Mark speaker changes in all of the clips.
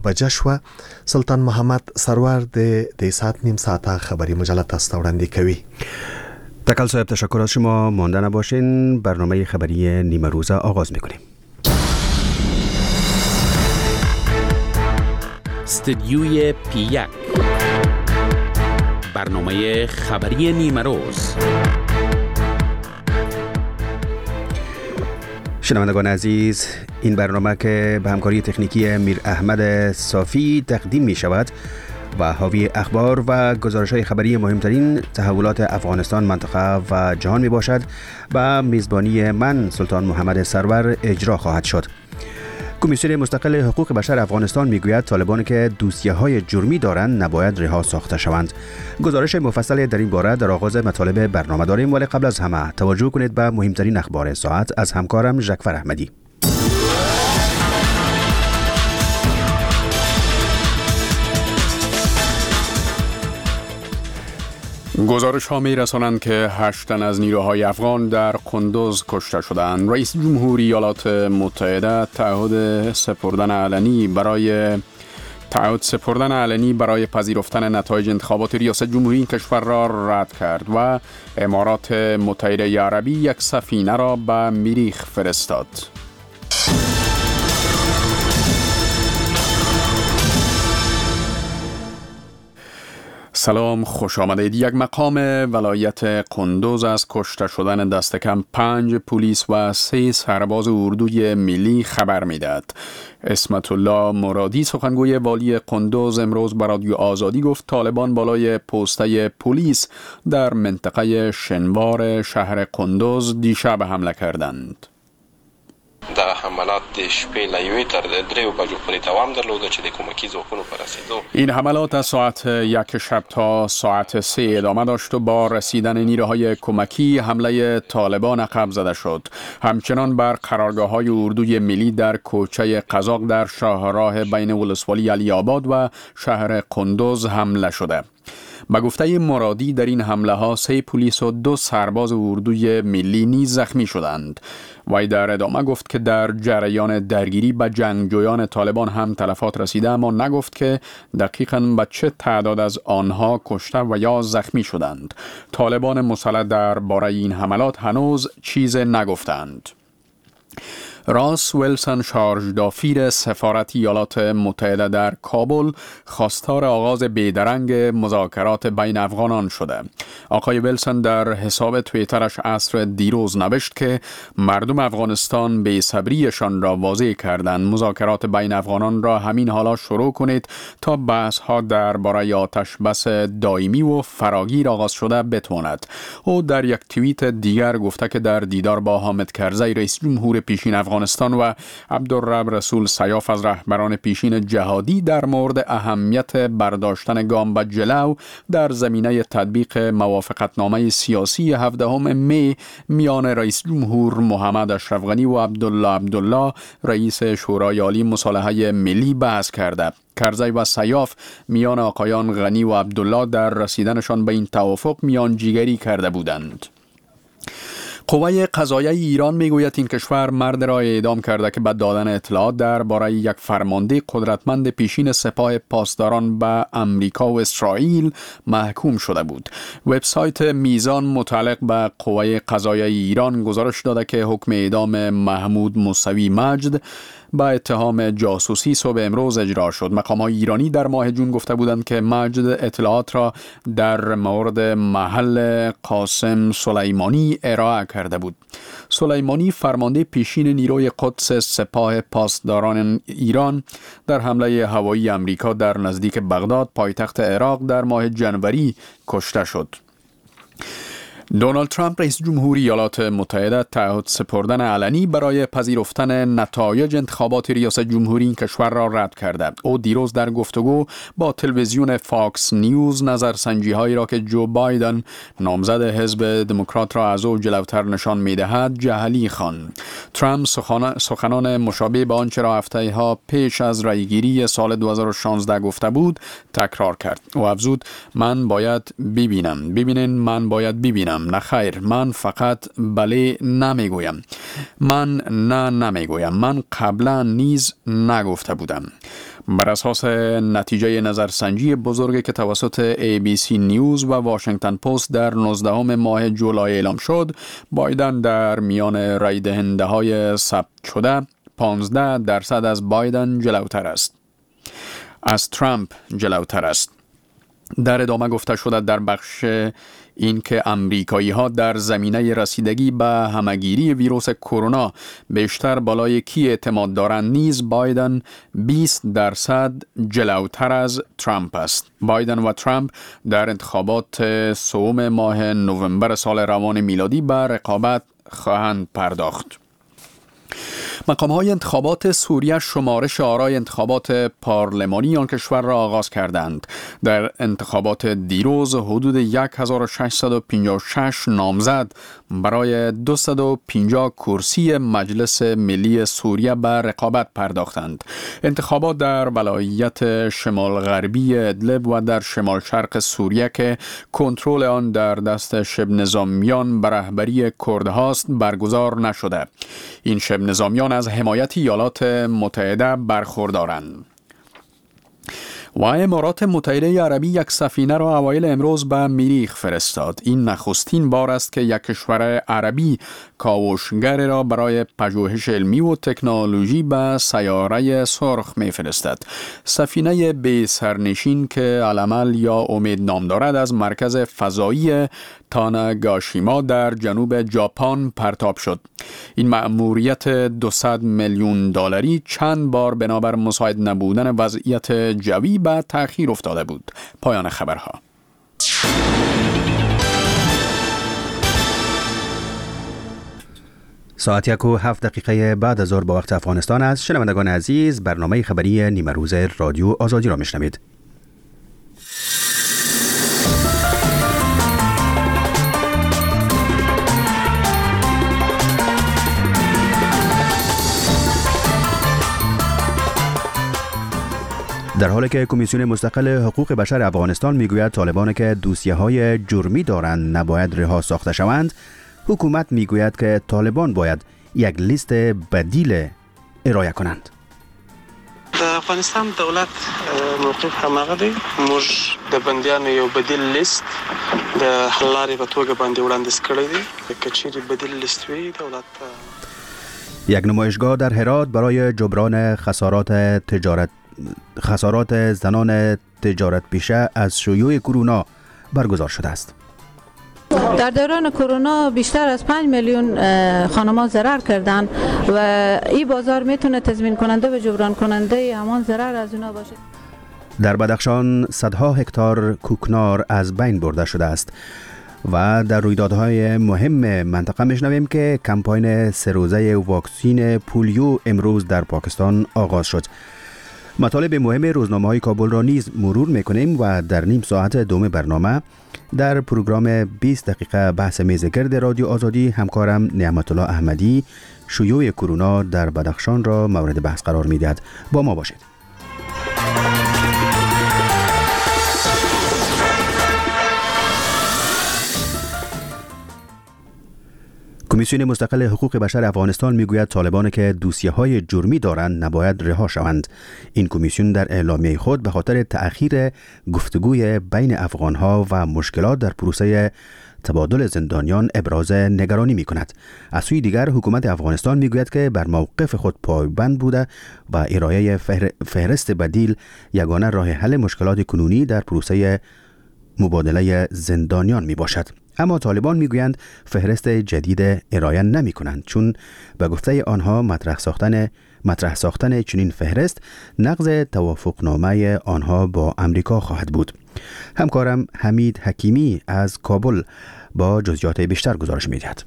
Speaker 1: بجه شوه. سلطان محمد سرور د ساعت نیم ساعته خبری مجله تاسو ته وړاندې کوي.
Speaker 2: تکل صاحب تشکر از شما. مانده نباشین. برنامه خبری نیمه روزه آغاز میکنیم.
Speaker 3: استدیوی پی1 برنامه خبری نیمه روز.
Speaker 2: شنوندگان عزیز، این برنامه که به همکاری تکنیکی میر احمد صافی تقدیم می شود و حاوی اخبار و گزارش‌های خبری مهمترین تحولات افغانستان، منطقه و جهان می باشد و میزبانی من سلطان محمد سرور اجرا خواهد شد. کمیسیون مستقل حقوق بشر افغانستان میگوید طالبانی که دوسیه‌های جرمی دارند نباید رها ساخته شوند. گزارش مفصل در این باره در آغاز مطالب برنامه داریم، ولی قبل از همه توجه کنید به مهمترین اخبار ساعت از همکارم ژکفر احمدی.
Speaker 4: گزارش ها می رسانند که 8 تن از نیروهای افغان در قندوز کشته شدند. رئیس جمهوری ایالات متحده تعهد سپردن علنی برای پذیرفتن نتایج انتخابات ریاست جمهوری این کشور را رد کرد و امارات متحده عربی یک سفینه را به مریخ فرستاد. سلام، خوش آمدید. یک مقام ولایت قندوز از کشته شدن دست کم 5 پلیس و 3 سرباز اردوی ملی خبر میدهد. اسمت الله مرادی سخنگوی والی قندوز امروز به رادیو آزادی گفت طالبان بالای پسته پلیس در منطقه شنوار شهر قندوز دیشب حمله کردند.
Speaker 5: دغه حملات د شپې له 1 تر 3 بجو پورې دوام درلوده چې د کومکی ځواکونو پر رسیدو.
Speaker 4: این حملات از ساعت 1 شب تا ساعت 3 ادامه داشت و با رسیدن نیروهای کمکی حمله طالبان عقب زده شد. همچنان بر قرارگاه‌های اردوی ملی در کوچه قزاق در شاهراه بین ولسوالی علی آباد و شهر قندوز حمله شده. به گفته مرادی در این حمله ها 3 پلیس و 2 سرباز اردوی ملی نیز زخمی شدند. وی در ادامه گفت که در جریان درگیری به جنگجویان طالبان هم تلفات رسیده، اما نگفت که دقیقاً به چه تعداد از آنها کشته و یا زخمی شدند. طالبان مسلح درباره این حملات هنوز چیز نگفتند. راس ویلسون شارژدافیر سفارت ایالات متحده در کابل خواستار آغاز بیدرنگ مذاکرات بین افغانان شده. آقای ویلسون در حساب توییترش عصر دیروز نوشت که مردم افغانستان بی‌صبریشان را واضح کردند. مذاکرات بین افغانان را همین حالا شروع کنید تا بحث ها درباره آتش بس دائمی و فراگیر آغاز شده بتواند. او در یک توییت دیگر گفته که در دیدار با حامد کرزی رئیس جمهور پیشین افغانستان و عبدالرب رسول سیاف از رهبران پیشین جهادی در مورد اهمیت برداشتن گام به جلو در زمینه تطبیق موافقتنامه سیاسی 17 می میان رئیس جمهور محمد اشرف غنی و عبدالله رئیس شورای عالی مصالحه ملی بحث کرده. کرزی و سیاف میان آقایان غنی و عبدالله در رسیدنشان به این توافق میانجیگری کرده بودند. قوه قضاییه ایران میگوید این کشور مرد را اعدام کرده که به دادن اطلاعات درباره یک فرمانده قدرتمند پیشین سپاه پاسداران به امریکا و اسرائیل محکوم شده بود. وبسایت میزان متعلق به قوه قضاییه ایران گزارش داده که حکم اعدام محمود موسوی مجد با اتهام جاسوسی صبح امروز اجرا شد. مقام‌های ایرانی در ماه جون گفته بودند که مجد اطلاعات را در مورد محل قاسم سلیمانی ارائه کرده بود. سلیمانی فرمانده پیشین نیروی قدس سپاه پاسداران ایران در حمله هوایی امریکا در نزدیک بغداد پایتخت عراق در ماه جنوری کشته شد. دونالد ترامپ رئیس جمهوری ایالات متحده تعهد سپردن علنی برای پذیرفتن نتایج انتخابات ریاست جمهوری این کشور را رد کرده. او دیروز در گفتگو با تلویزیون فاکس نیوز نظرسنجی‌هایی را که جو بایدن نامزد حزب دموکرات را از او جلوتر نشان می‌دهد جعلی خواند. ترامپ سخنان مشابه به آنچه را هفته‌ها پیش از رأیگیری سال 2016 گفته بود تکرار کرد. او افزود: من باید ببینم. نه خیر، من فقط بله نمیگویم. من نمیگویم. من قبلا نیز نگفته بودم. بر اساس نتیجه نظرسنجی بزرگی که توسط ABC نیوز و واشنگتن پست در 19 ماه جولای اعلام شد، بایدن در میان رای دهنده های ثبت شده 15% از بایدن جلوتر است. از ترامپ جلوتر است. در ادامه گفته شده در بخش این که امریکایی ها در زمینه رسیدگی به همگیری ویروس کرونا بیشتر بالای کی اعتماد دارند، نیز بایدن 20% جلوتر از ترامپ است. بایدن و ترامپ در انتخابات 3 ماه نوامبر سال روان میلادی به رقابت خواهند پرداخت. مقام‌های انتخابات سوریه شمارش آرای انتخابات پارلمانی آن کشور را آغاز کردند. در انتخابات دیروز حدود 1656 نامزد برای 250 کرسی مجلس ملی سوریه به رقابت پرداختند. انتخابات در ولایت شمال غربی ادلب و در شمال شرق سوریه که کنترل آن در دست شبه نظامیان به رهبری کردهاست برگزار نشده. این شبه نظامیان از حمایت ایالات متحده برخوردارند. و امارات متحده عربی یک سفینه را اوایل امروز به مریخ فرستاد. این نخستین بار است که یک کشور عربی کاوشگر را برای پژوهش علمی و تکنولوژی به سیاره سرخ می‌فرستد. سفینه بی سرنشین که العمل یا امید نام دارد از مرکز فضایی تاناگاشیما در جنوب ژاپن پرتاب شد. این مأموریت 200 میلیون دلاری چند بار بنابر مساعد نبودن وضعیت جوی به تأخیر افتاده بود. پایان خبرها.
Speaker 2: ساعت 1:07 بعد از ظهر با وقت افغانستان است. شنوندگان عزیز، برنامه خبری نیمه روز رادیو آزادی را میشنوید. در حالی که کمیسیون مستقل حقوق بشر افغانستان میگوید طالبان که دوسیه‌های جرمی دارند نباید رها ساخته شوند، حکومت میگوید که طالبان باید یک لیست بدیل ارائه کنند.
Speaker 5: د افغانستان دولت موقف هماغه دی، موږ د بندیانو یو بدیل لیست د حل لارې په توګه باندې وړاندیز کړی دی. که چیرې بدیل لیست وي دولت
Speaker 2: یک نمایشگاه در هرات برای جبران خسارات زنان تجارت پیشه از شیوع کرونا برگزار شده است.
Speaker 6: در دوران کرونا بیشتر از 5 میلیون خانم‌ها ضرر کردند و این بازار میتونه تضمین کننده و جبران کننده همان ضرر از اونا باشه.
Speaker 2: در بدخشان صدها هکتار کوکنار از بین برده شده است و در رویدادهای مهم منطقه میشنویم که کمپاین 3 روزه واکسین پولیو امروز در پاکستان آغاز شد. مطالب مهم روزنامه‌های کابل را نیز مرور میکنیم و در نیم ساعت دوم برنامه در پروگرام 20 دقیقه بحث میزگرد رادیو آزادی همکارم نعمت الله احمدی شیوع کرونا در بدخشان را مورد بحث قرار میدهد. با ما باشید. کمیسیون مستقل حقوق بشر افغانستان میگوید طالبان که دوسیه‌های جرمی دارند نباید رها شوند. این کمیسیون در اعلامیه خود به خاطر تأخیر گفتگوی بین افغانها و مشکلات در پروسه تبادل زندانیان ابراز نگرانی می‌کند. از سوی دیگر حکومت افغانستان میگوید که بر موقف خود پایبند بوده و ارائه فهرست بدیل یگانه راه حل مشکلات کنونی در پروسه مبادله زندانیان میباشد. اما طالبان میگویند فهرست جدید ارائه نمی کنند، چون به گفته آنها مطرح ساختن چنین فهرست نقض توافقنامه آنها با امریکا خواهد بود. همکارم حمید حکیمی از کابل با جزئیات بیشتر گزارش می‌دهد.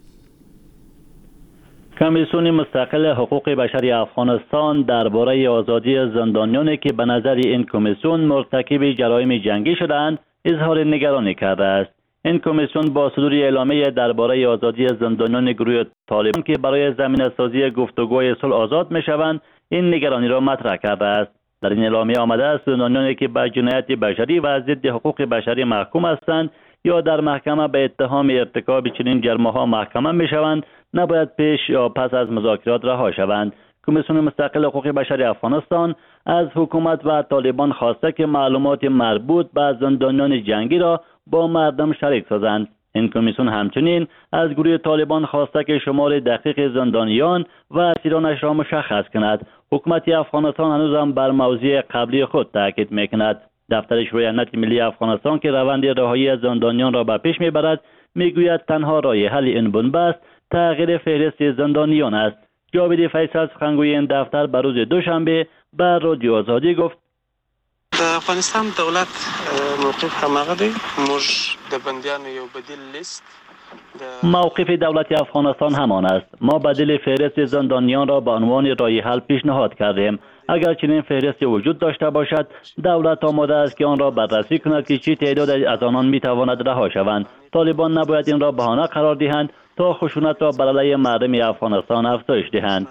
Speaker 7: کمیسیون مستقل حقوق بشری افغانستان درباره آزادی زندانیانی که به نظر این کمیسیون مرتکب جرایم جنگی شدند اظهار نگرانی کرده است. این کمیسیون با صدور اعلامیه درباره آزادی زندانیان گروه طالبان که برای زمینه‌سازی گفتگوی صلح آزاد می‌شوند این نگرانی را مطرح کرده است. در این اعلامیه آمده است زندانیانی که به جنایت بشری و ضد حقوق بشری محکوم هستند یا در محکمه به اتهام ارتکاب چنین جرم‌ها محکمه می‌شوند نباید پیش یا پس از مذاکرات رها شوند. کمیسیون مستقل حقوق بشر افغانستان از حکومت و طالبان خواسته که معلومات مربوط به زندانیان جنگی را با مردم شریک سازند. این کمیسیون همچنین از گروه طالبان خواسته که شمار دقیق زندانیان و اسیرانش را مشخص کند. حکومت افغانستان هنوز هم بر موضوع قبلی خود تاکید میکند. دفتر شورای امنیت ملی افغانستان که روند رهایی زندانیان را به پیش میبرد میگوید تنها راه حل این بنبست تغییر فهرست زندانیان است. جاوید فیصل سخنگوی این دفتر به روز دوشنبه به رادیو آزادی گفت
Speaker 5: افغانستان دولت موقف همغه دی موږ د بندیانو یو بدیل لیست
Speaker 7: موقف دولت افغانستان همان است. ما بدیل فهرست زندانیان را به عنوان راه حل پیشنهاد کردیم. اگر چنین فهرستی وجود داشته باشد دولت آماده است که آن را بررسی کند که چه تعداد از آنان میتواند رها شوند. طالبان نباید این را بهانه قرار دهند تا خشونت را بر علیه مردم افغانستان افزایش دهند.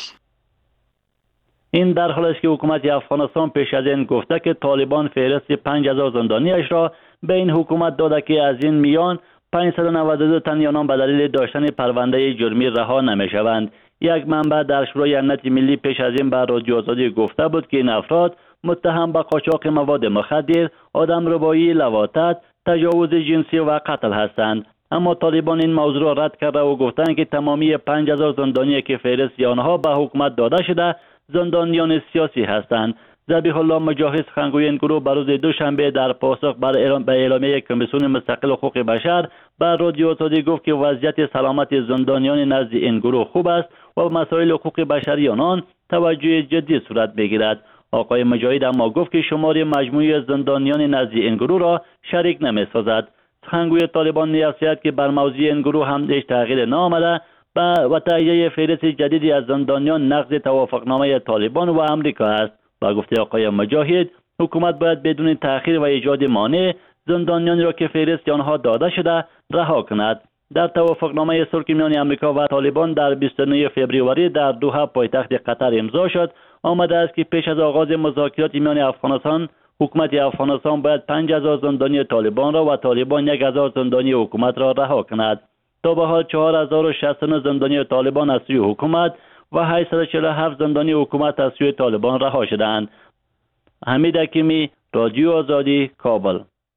Speaker 7: این در حالی است که حکومت افغانستان پیش از این گفته که طالبان فهرست 5000 زندانیش را به این حکومت داده که از این میان 592 تن آنان به دلیل داشتن پرونده جرمی رها نمیشوند. یک منبع در شورای امنیت ملی پیش از این بر رادیو آزادی گفته بود که این افراد متهم به قاچاق مواد مخدر، آدمربایی، لواطت، تجاوز جنسی و قتل هستند. اما طالبان این موضوع را رد کرده و گفتند که تمامی 5000 زندانی که فهرست آنها به حکومت داده شده زندانیان سیاسی هستند. ذبیح الله مجاهد سخنگوی این گروه بر روز دوشنبه در پاسخ به اعلامیه کمیسیون مستقل حقوق بشر بر رادیو آزادی گفت که وضعیت سلامت زندانیان نزد این گروه خوب است و مسائل حقوق بشری آنان توجه جدی صورت بگیرد. آقای مجاهد اما گفت که شمار مجموعی زندانیان نزد این گروه را شریک نمی‌سازد. سخنگوی طالبان می‌گوید که بر موضوع این گروه هم هیچ تغییر نآمده و تهیه فهرست جدیدی از زندانیان نقض توافقنامه طالبان و آمریکا است. با گفته آقای مجاهد حکومت باید بدون تأخیر و ایجاد مانع زندانیانی را که فهرست آنها داده شده رها کند. در توافقنامه صلح میان آمریکا و طالبان در 29 فوریه در دوحه پایتخت قطر امضا شد. آمده است که پیش از آغاز مذاکرات میان افغانستان حکومت افغانستان باید 5000 زندانی طالبان را و طالبان 1000 زندانی حکومت را رها کند. تا به حال 4069 زندانی طالبان از سوی حکومت و 847 زندانی حکومت از سوی طالبان رها شدند. حمید حکیمی، رادیو آزادی، کابل.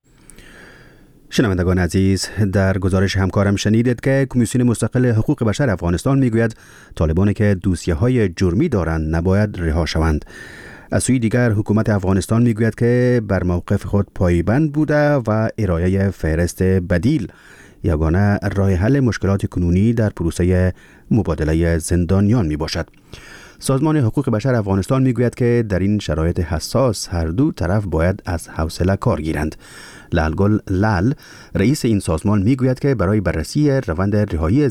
Speaker 2: شنوندگان عزیز، در گزارش همکارم شنیدید که کمیسیون مستقل حقوق بشر افغانستان میگوید طالبانی که دوسیه‌های جرمی دارند نباید رها شوند. از سوی دیگر حکومت افغانستان میگوید که بر موقف خود پایبند بوده و ارائه فهرست بدیل یگانه راه حل مشکلات کنونی در پروسه مبادله زندانیان می باشد. سازمان حقوق بشر افغانستان می گوید که در این شرایط حساس هر دو طرف باید از حوصله کار گیرند. لالگل لال رئیس این سازمان می گوید که برای بررسی روند رهایی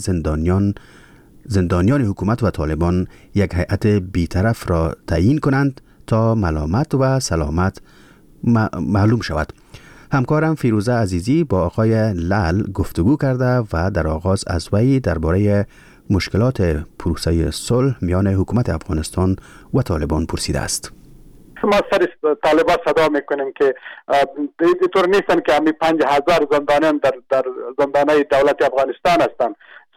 Speaker 2: زندانیان حکومت و طالبان یک هیئت بیطرف را تعیین کنند تا ملامت و سلامت معلوم شود. همکارم فیروزه عزیزی با آقای لال گفتگو کرده و در آغاز از وی درباره مشکلات پروسه صلح میان حکومت افغانستان و طالبان پرسیده است.
Speaker 8: ما سر طالبان صدا میکنیم که اینطور نیستن که همی 5000 زندانیان در زندانهای دولت افغانستان هستند.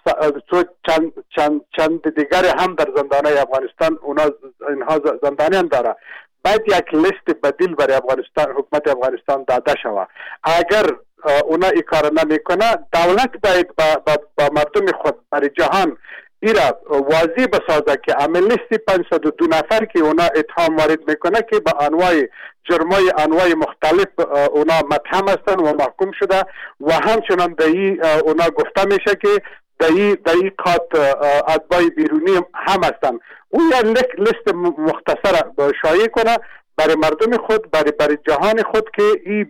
Speaker 8: چند دیگر هم در زندانهای افغانستان اینها زندانیان داره. باید یک لیست بدیل برای افغانستان حکومت افغانستان داده شود. اگر اونا این کار نمیکنه دولت باید با مردم خود برای جهان ایرا واضح بسازه که عمل لیست 502 نفر که اونا اتهام وارد میکنه که با انواع جرمای انواع مختلف اونا متهم هستن و محکوم شده و همچنان اونا گفته میشه که دایی کات اتباع بیرونی هم هستن. او یا لیست مختصر شایع کنه برای مردم خود برای جهان خود که این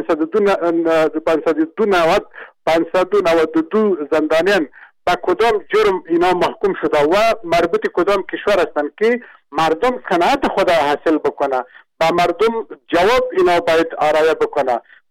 Speaker 8: 592 زندانیان با کدام جرم اینا محکوم شده و مربوط کدام کشور هستن که مردم قناعت خود حاصل بکنه با مردم جواب اینا باید آرایه بکنه.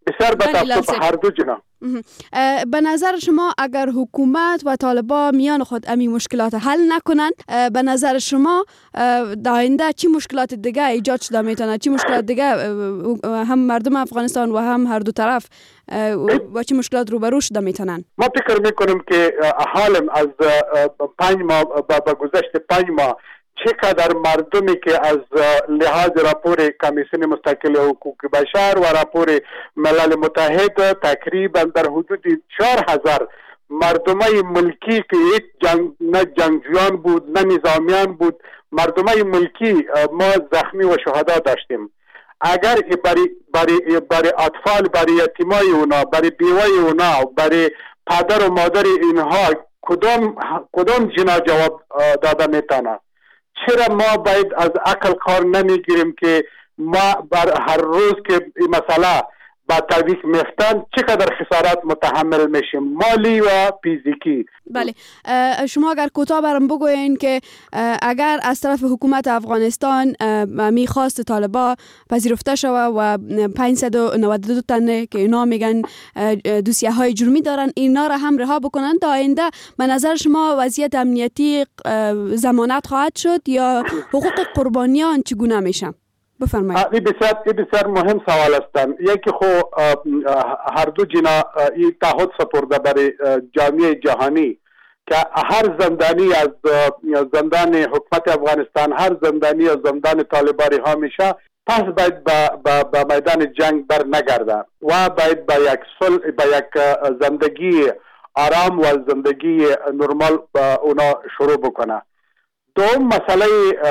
Speaker 8: بسیار به توافق هر دو جناح.
Speaker 9: به نظر شما اگر حکومت و طالبان میان خود امی مشکلات حل نکنند، به نظر شما در آینده چی مشکلات دیگه ایجاد شده میتونه؟ چی مشکلات دیگه هم مردم افغانستان و هم هر دو طرف و چی مشکلات روبرو شده میتونن؟
Speaker 8: ما فکر میکنم که حالا از 5 ماه با گذشت 5 ماه چقدر مردمی که از لحاظ راپور کمیسیون مستقل حقوق بشر و راپور ملل متحد تقریبا در حدود 4000 مردمای ملکی که یک نه جنگجویان بود نه نظامیان بود، مردمای ملکی ما زخمی و شهدا داشتیم. اگر برای اطفال، برای یتیمای اونا، برای بیوای اونا، برای پدر و مادر اینها کدام جنا جواب داده میتونه؟ چرا ما باید از عقل کار نمیگیریم که ما بر هر روز که این مسئله با تعویق میفتن چقدر خسارات متحمل میشیم، مالی و فیزیکی؟
Speaker 9: بله، شما اگر کوتاه برام بگوین که اگر از طرف حکومت افغانستان میخواست طالبان پذیرفته شوه و 592 تن که اینا میگن دوسیه های جرمی دارن اینا را هم رها بکنن، تا آینده به نظر شما وضعیت امنیتی ضمانت خواهد شد یا حقوق قربانیان چگونه میشه؟ بفرمایید.
Speaker 8: این بسیار مهم سوال است. یکی خو هر دو جنا این تعهد سپرده برای جامعه جهانی که هر زندانی از زندان حکومت افغانستان، هر زندانی از زندان طالبان رها میشه، پس باید با میدان جنگ بر نگرده و باید با یک زندگی آرام و زندگی نرمال اونا شروع بکنه. دوم مسئله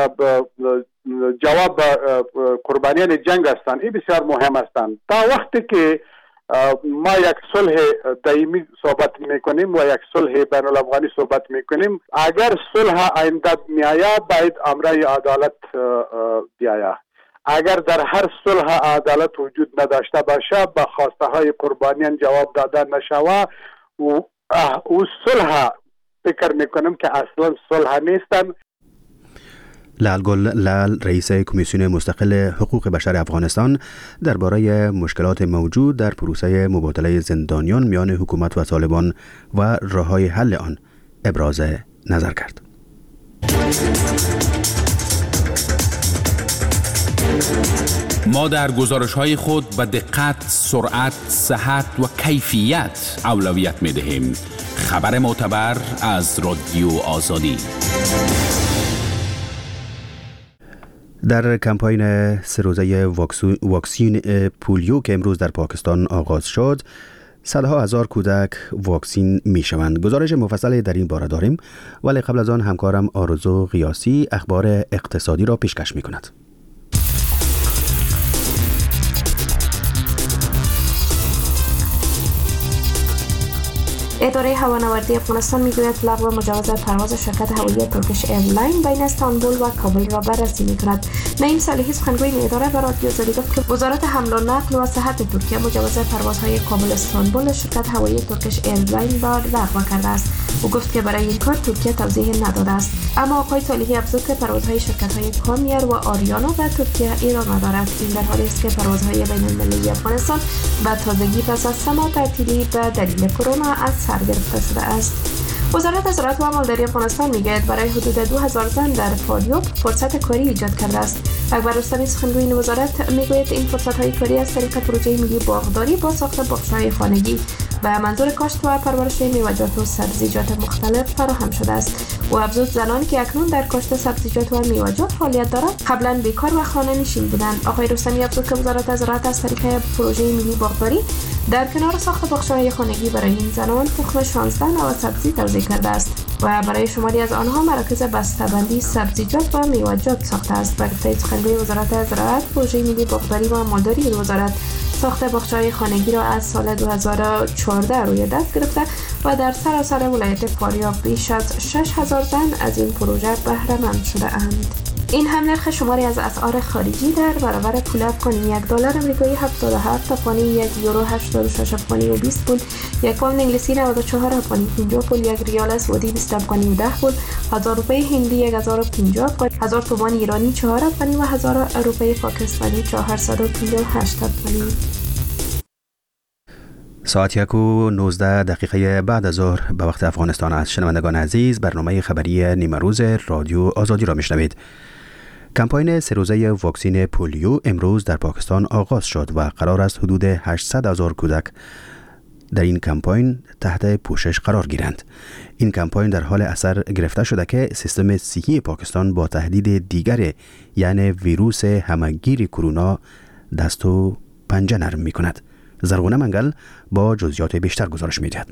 Speaker 8: جواب قربانیان جنگ هستند. این بسیار مهم هستند. تا وقتی که ما یک صلح دائمی صحبت میکنیم و یک صلح بین الافغانی صحبت میکنیم، اگر صلح آینده میآید باید امرای عدالت بیاید. اگر در هر صلح عدالت وجود نداشته باشه، با خواسته های قربانیان جواب داده نشود، او صلح فکر میکنم که اصلا صلح نیستن.
Speaker 2: لعل لعل رئیس کمیسیون مستقل حقوق بشر افغانستان درباره مشکلات موجود در پروسه مبادله زندانیان میان حکومت و طالبان و راه‌های حل آن ابراز نظر کرد.
Speaker 3: ما در گزارش‌های خود به دقت، سرعت، صحت و کیفیت اولویت می‌دهیم. خبر معتبر از رادیو آزادی.
Speaker 2: در کمپاین 3 روزه واکسین پولیو که امروز در پاکستان آغاز شد، صدها هزار کودک واکسین می شوند. گزارش مفصل در این باره داریم، ولی قبل از آن همکارم آرزو غیاسی اخبار اقتصادی را پیشکش می کند.
Speaker 10: اداره هوانوردی افغانستان میگوید لغو مجوز پرواز شرکت هوایی ترکیش ایرلاین بین استانبول و کابل را بررسی میکند. نعیم صالحی سخنگوی این اداره به رادیو آزادی گفت که وزارت حمل و نقل و صحت ترکیه مجوز پروازهای کابل استانبول شرکت هوایی ترکیش ایرلاین را لغو کرده است. او گفت که برای این کار ترکیه توضیح نداده است، اما آقای صالحی افزود که پروازهای شرکت‌های کامیر و آریانا به ترکیه ایران دارد. این در حالی است که پروازهای بین‌المللی افغانستان به تازگی پس از 3 ماه تعطیلی به دلیل کرونا از سر گرفته شده است. وزارت زراعت و مالداری افغانستان میگوید برای حدود 2000 زن در فاریاب فرصت کاری ایجاد کرده است. اکبر رستمی سخنگوی این وزارت میگوید این فرصت‌های کاری از طریق پروژه ملی باغداری با ساخت باغچه‌های خانگی به منظور کاشت و پرورش میوه‌جات و سبزیجات مختلف فراهم شده است. و افزود زنانی که اکنون در کاشت سبزیجات و میوه‌جات فعالیت دارند قبلا بیکار و خانه نشین بودند. آقای رستمی افزود که وزارت زراعت از طریق پروژه ملی باغداری در کنار ساخت باغچه‌های خانگی برای این زنان تخم 16 نوع سبزی توزیع کرده است و برای شماری از آنها مراکز بسته‌بندی سبزیجات و میوه‌جات ساخته است. به گفته سخنگوی وزارت زراعت، پروژه ملی باغداری و مالداری وزارت ساخت باغچه‌های خانگی را از سال 2014 روی دست گرفته و در سراسر ولایت فاریاب بیش از 6000 زن از این پروژه بهره مند شده اند. این هم نرخ شماری از اسعار خارجی در برابر پول افغانی: $1 آمریکایی 77 افغانی، 1 یورو 86 افغانی و 20 پول، 1 پوند انگلیسی 94 افغانی 50 پول، 1 ریال سعودی 20 افغانی و 10 پول، 1000 روپیه هندی 1050 افغانی، 1000 تومان ایرانی 4 افغانی و 1000 روپیه پاکستانی 458 افغانی.
Speaker 2: ساعت 1:19 بعد از ظهر به وقت افغانستان از شنوندگان عزیز برنامه خبری نیمه روز رادیو آزادی را میشنوید. کمپاین 3 روزه واکسین پولیو امروز در پاکستان آغاز شد و قرار است حدود 800,000 کودک در این کمپاین تحت پوشش قرار گیرند. این کمپاین در حال اثر گرفته شده که سیستم صحی پاکستان با تهدید دیگر یعنی ویروس همگیر کرونا دست و پنجه نرم می کند. زرغونه منگل با جزئیات بیشتر گزارش می دهد.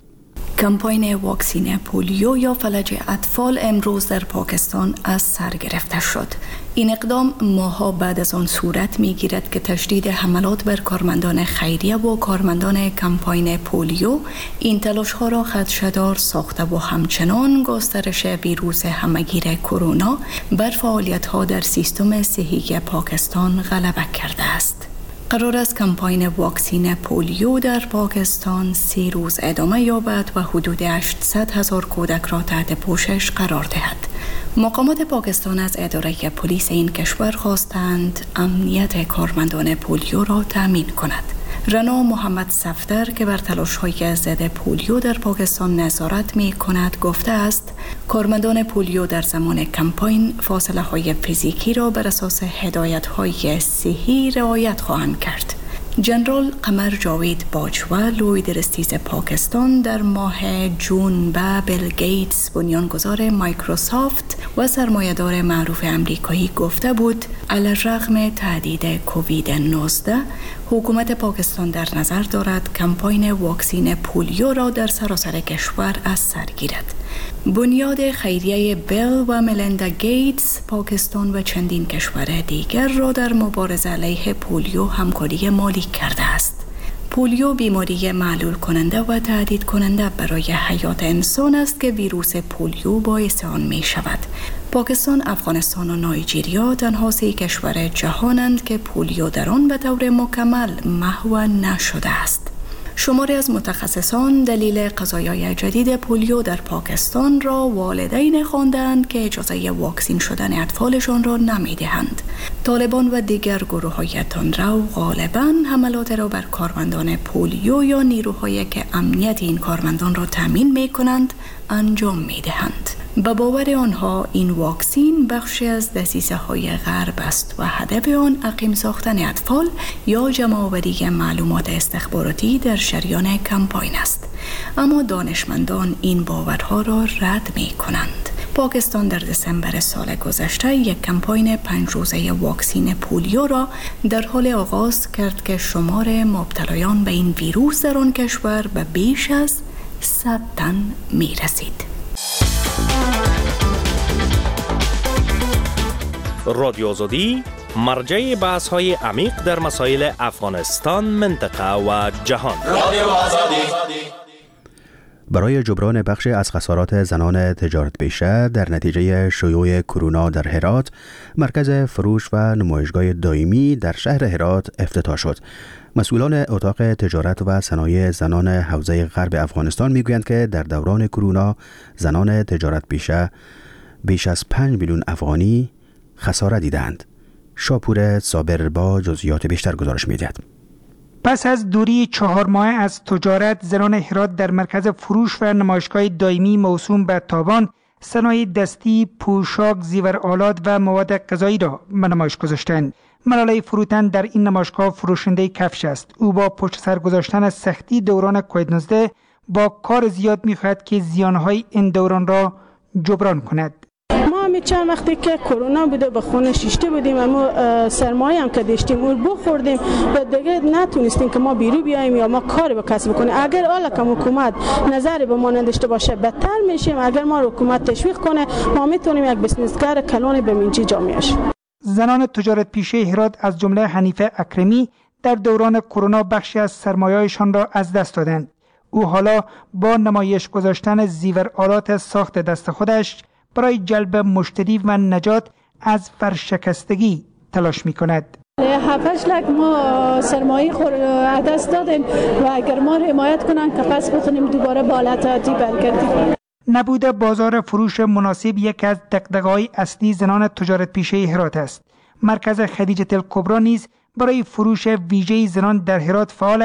Speaker 11: کمپاین واکسین پولیو یا فلج اطفال امروز در پاکستان از سر گرفته شد. این اقدام ماها بعد از آن صورت می گیرد که تشدید حملات بر کارمندان خیریه و کارمندان کمپاین پولیو این تلاش ها را خدشه‌دار ساخته و همچنان گسترش ویروس همگیر کرونا بر فعالیت ها در سیستم صحی پاکستان غلبه کرده است. قرار است کمپاین واکسین پولیو در پاکستان 3 روز ادامه یابد و حدود 800,000 کودک را تحت پوشش قرار دهد. مقامات پاکستان از اداره پلیس این کشور خواستند امنیت کارمندان پولیو را تامین کند. رنا محمد صفدر که بر تلاش‌های ضد پولیو در پاکستان نظارت می‌کند گفته است کارمندان پولیو در زمان کمپاین فاصله‌های فیزیکی را بر اساس هدایت‌های صحی رعایت خواهند کرد. جنرال قمر جاوید باجوه لوید رستیز پاکستان در ماه جون به بیل گیتس بنیانگذار مایکروسافت و سرمایه‌دار معروف امریکایی گفته بود علیرغم تهدید کووید 19 حکومت پاکستان در نظر دارد کمپاین واکسین پولیو را در سراسر کشور از سر گیرد. بنیاد خیریه بیل و ملندا گیتس پاکستان و چندین کشور دیگر را در مبارزه علیه پولیو همکاری مالی کرده است. پولیو بیماری معلول کننده و تهدید کننده برای حیات انسان است که ویروس پولیو باعث آن می شود. پاکستان، افغانستان و نایجریا تنها 3 کشور جهانند که پولیو در آن به طور مکمل محو نشده است. شماری از متخصصان دلیل قضایای جدید پولیو در پاکستان را والدین خواندند که اجازه واکسین شدن اطفالشان را نمی‌دهند. طالبان و دیگر گروه‌های تندرو غالباً حملات را بر کارمندان پولیو یا نیروهایی که امنیت این کارمندان را تامین می‌کنند انجام می‌دهند. به باور آنها این واکسین بخشی از دسیسه‌های غرب است و هدف آن عقیم ساختن اطفال یا جمع‌آوری معلومات استخباراتی در شریان کمپاین است. اما دانشمندان این باورها را رد می‌کنند. پاکستان در دسامبر سال گذشته یک کمپاین 5 روزه واکسین پولیو را در حال آغاز کرد که شمار مبتلایان به این ویروس در آن کشور به بیش از 100 تن می‌رسید.
Speaker 12: رادیو آزادی مرجع بحث‌های عمیق در مسائل افغانستان، منطقه و جهان. رادیو آزادی
Speaker 2: برای جبران بخشی از خسارات زنان تجارت پیشه در نتیجه شیوع کرونا در هرات، مرکز فروش و نمایشگاه دائمی در شهر هرات افتتاح شد. مسئولان اتاق تجارت و صنایع زنان حوزه غرب افغانستان میگویند که در دوران کرونا زنان تجارت پیشه بیش از 5 میلیون افغانی خسارت دیدند. شاپور صابر با جزئیات بیشتر گزارش می‌دهد.
Speaker 13: پس از دوری 4 ماه از تجارت، زنان هرات در مرکز فروش و نمایشگاه دائمی موسوم به تابان صنایع دستی، پوشاک، زیورآلات و مواد غذایی را به نمایش گذاشتند. ملاله فروتن در این نمایشگاه فروشنده کفش است. او با پشت سر گذاشتن سختی دوران کووید 19 با کار زیاد می‌خواهد که زیانهای این دوران را جبران کند.
Speaker 14: ما همین چند وقتی که کرونا بوده به خونه شیشته بودیم، اما سرمایه هم که داشتیم اون بخوردیم و دیگه نتونستیم که ما بیرون بیاییم یا ما کاری به کسب کنیم. اگر حالا که حکومت نظری به ما نداشته باشه بدتر میشیم. اگر ما حکومت تشویق کنه ما میتونیم یک بزنسگر کلان به منچی جامعه شیم.
Speaker 13: زنان تجارت پیشه هرات از جمله حنیفه اکرمی در دوران کرونا بخشی از سرمایه‌شان را از دست دادند. او حالا با نمایش گذاشتن زیورآلات ساخت دست خودش برای جلب مشتری و نجات از ورشکستگی تلاش می‌کند.
Speaker 14: 7-8 لک ما سرمایه دست دادیم و اگر ما حمایت کنن که پس بتونیم دوباره به حالت عادی برگردیم.
Speaker 13: نبود بازار فروش مناسب یکی از دغدغه‌های اصلی زنان تجارت پیشه هرات است. مرکز خدیجه الکبری نیز برای فروش ویژه زنان در هرات فعال است،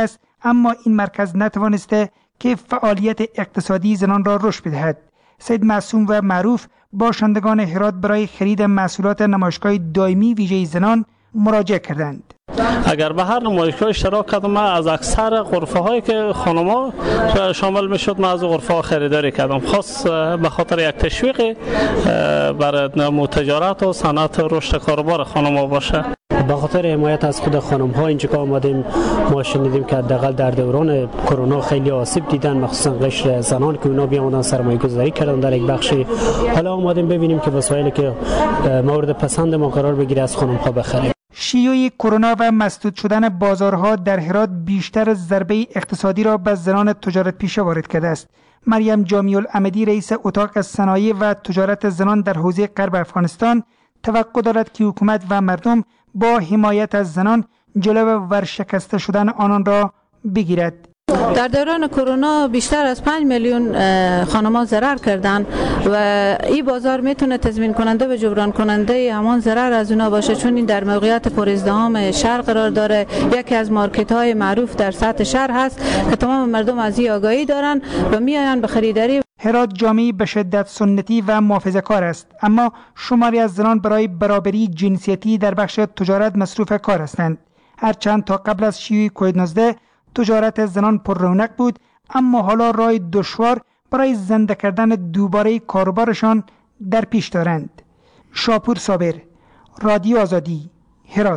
Speaker 13: اما این مرکز نتوانسته که فعالیت اقتصادی زنان را رشد بدهد. سید معصوم و معروف باشندگان هرات برای خرید محصولات نمایشگاه دائمی ویژه زنان مراجعه کردند.
Speaker 15: اگر به هر نمایشگاه اشتراک کردم، از اکثر غرفه هایی که خانم‌ها شامل میشد من از غرفه ها خریداری کردم، خاص به خاطر یک تشویق برای تجارت و صنعت رشد کاروبار خانم‌ها باشه.
Speaker 16: به خاطر حمایت از خود خانم‌ها اینجا که آمدیم ما شنیدیم که حداقل در دوران کرونا خیلی آسیب دیدن، مخصوصا قشر زنان که اونا بیامدن سرمایه‌گذاری کردن در یک بخشی. حالا آمدیم ببینیم که وسایلی که مورد پسند ما قرار بگیره از خانم‌ها بخریم.
Speaker 13: شیوع کرونا و مسدود شدن بازارها در هرات بیشتر ضربه اقتصادی را به زنان تجارت پیشه وارد کرده است. مریم جامی العمدی رئیس اتاق صنایع و تجارت زنان در حوزه غرب افغانستان توقع دارد که حکومت و مردم با حمایت از زنان جلو ورشکسته شدن آنان را بگیرد.
Speaker 6: در دوران کرونا بیشتر از 5 میلیون خانم‌ها ضرر کردند و این بازار میتونه تضمین کننده و جبران کننده همان ضرر از اونا باشه، چون این در موقعیت پرازدحام شهر قرار داره. یکی از مارکت‌های معروف در سطح شهر هست که تمام مردم از این آگاهی دارن و میآیند به خریداری.
Speaker 13: هرات جامعه‌ای به شدت سنتی و محافظه‌کار است، اما شماری از زنان برای برابری جنسیتی در بخش تجارت مصروف کار هستند. هرچند تا قبل از شیوع کووید 19 تجارت زنان پر رونق بود، اما حالا راه دشوار برای زنده کردن دوباره کاروبارشان در پیش دارند. شاپور صابر، رادیو آزادی، هرات.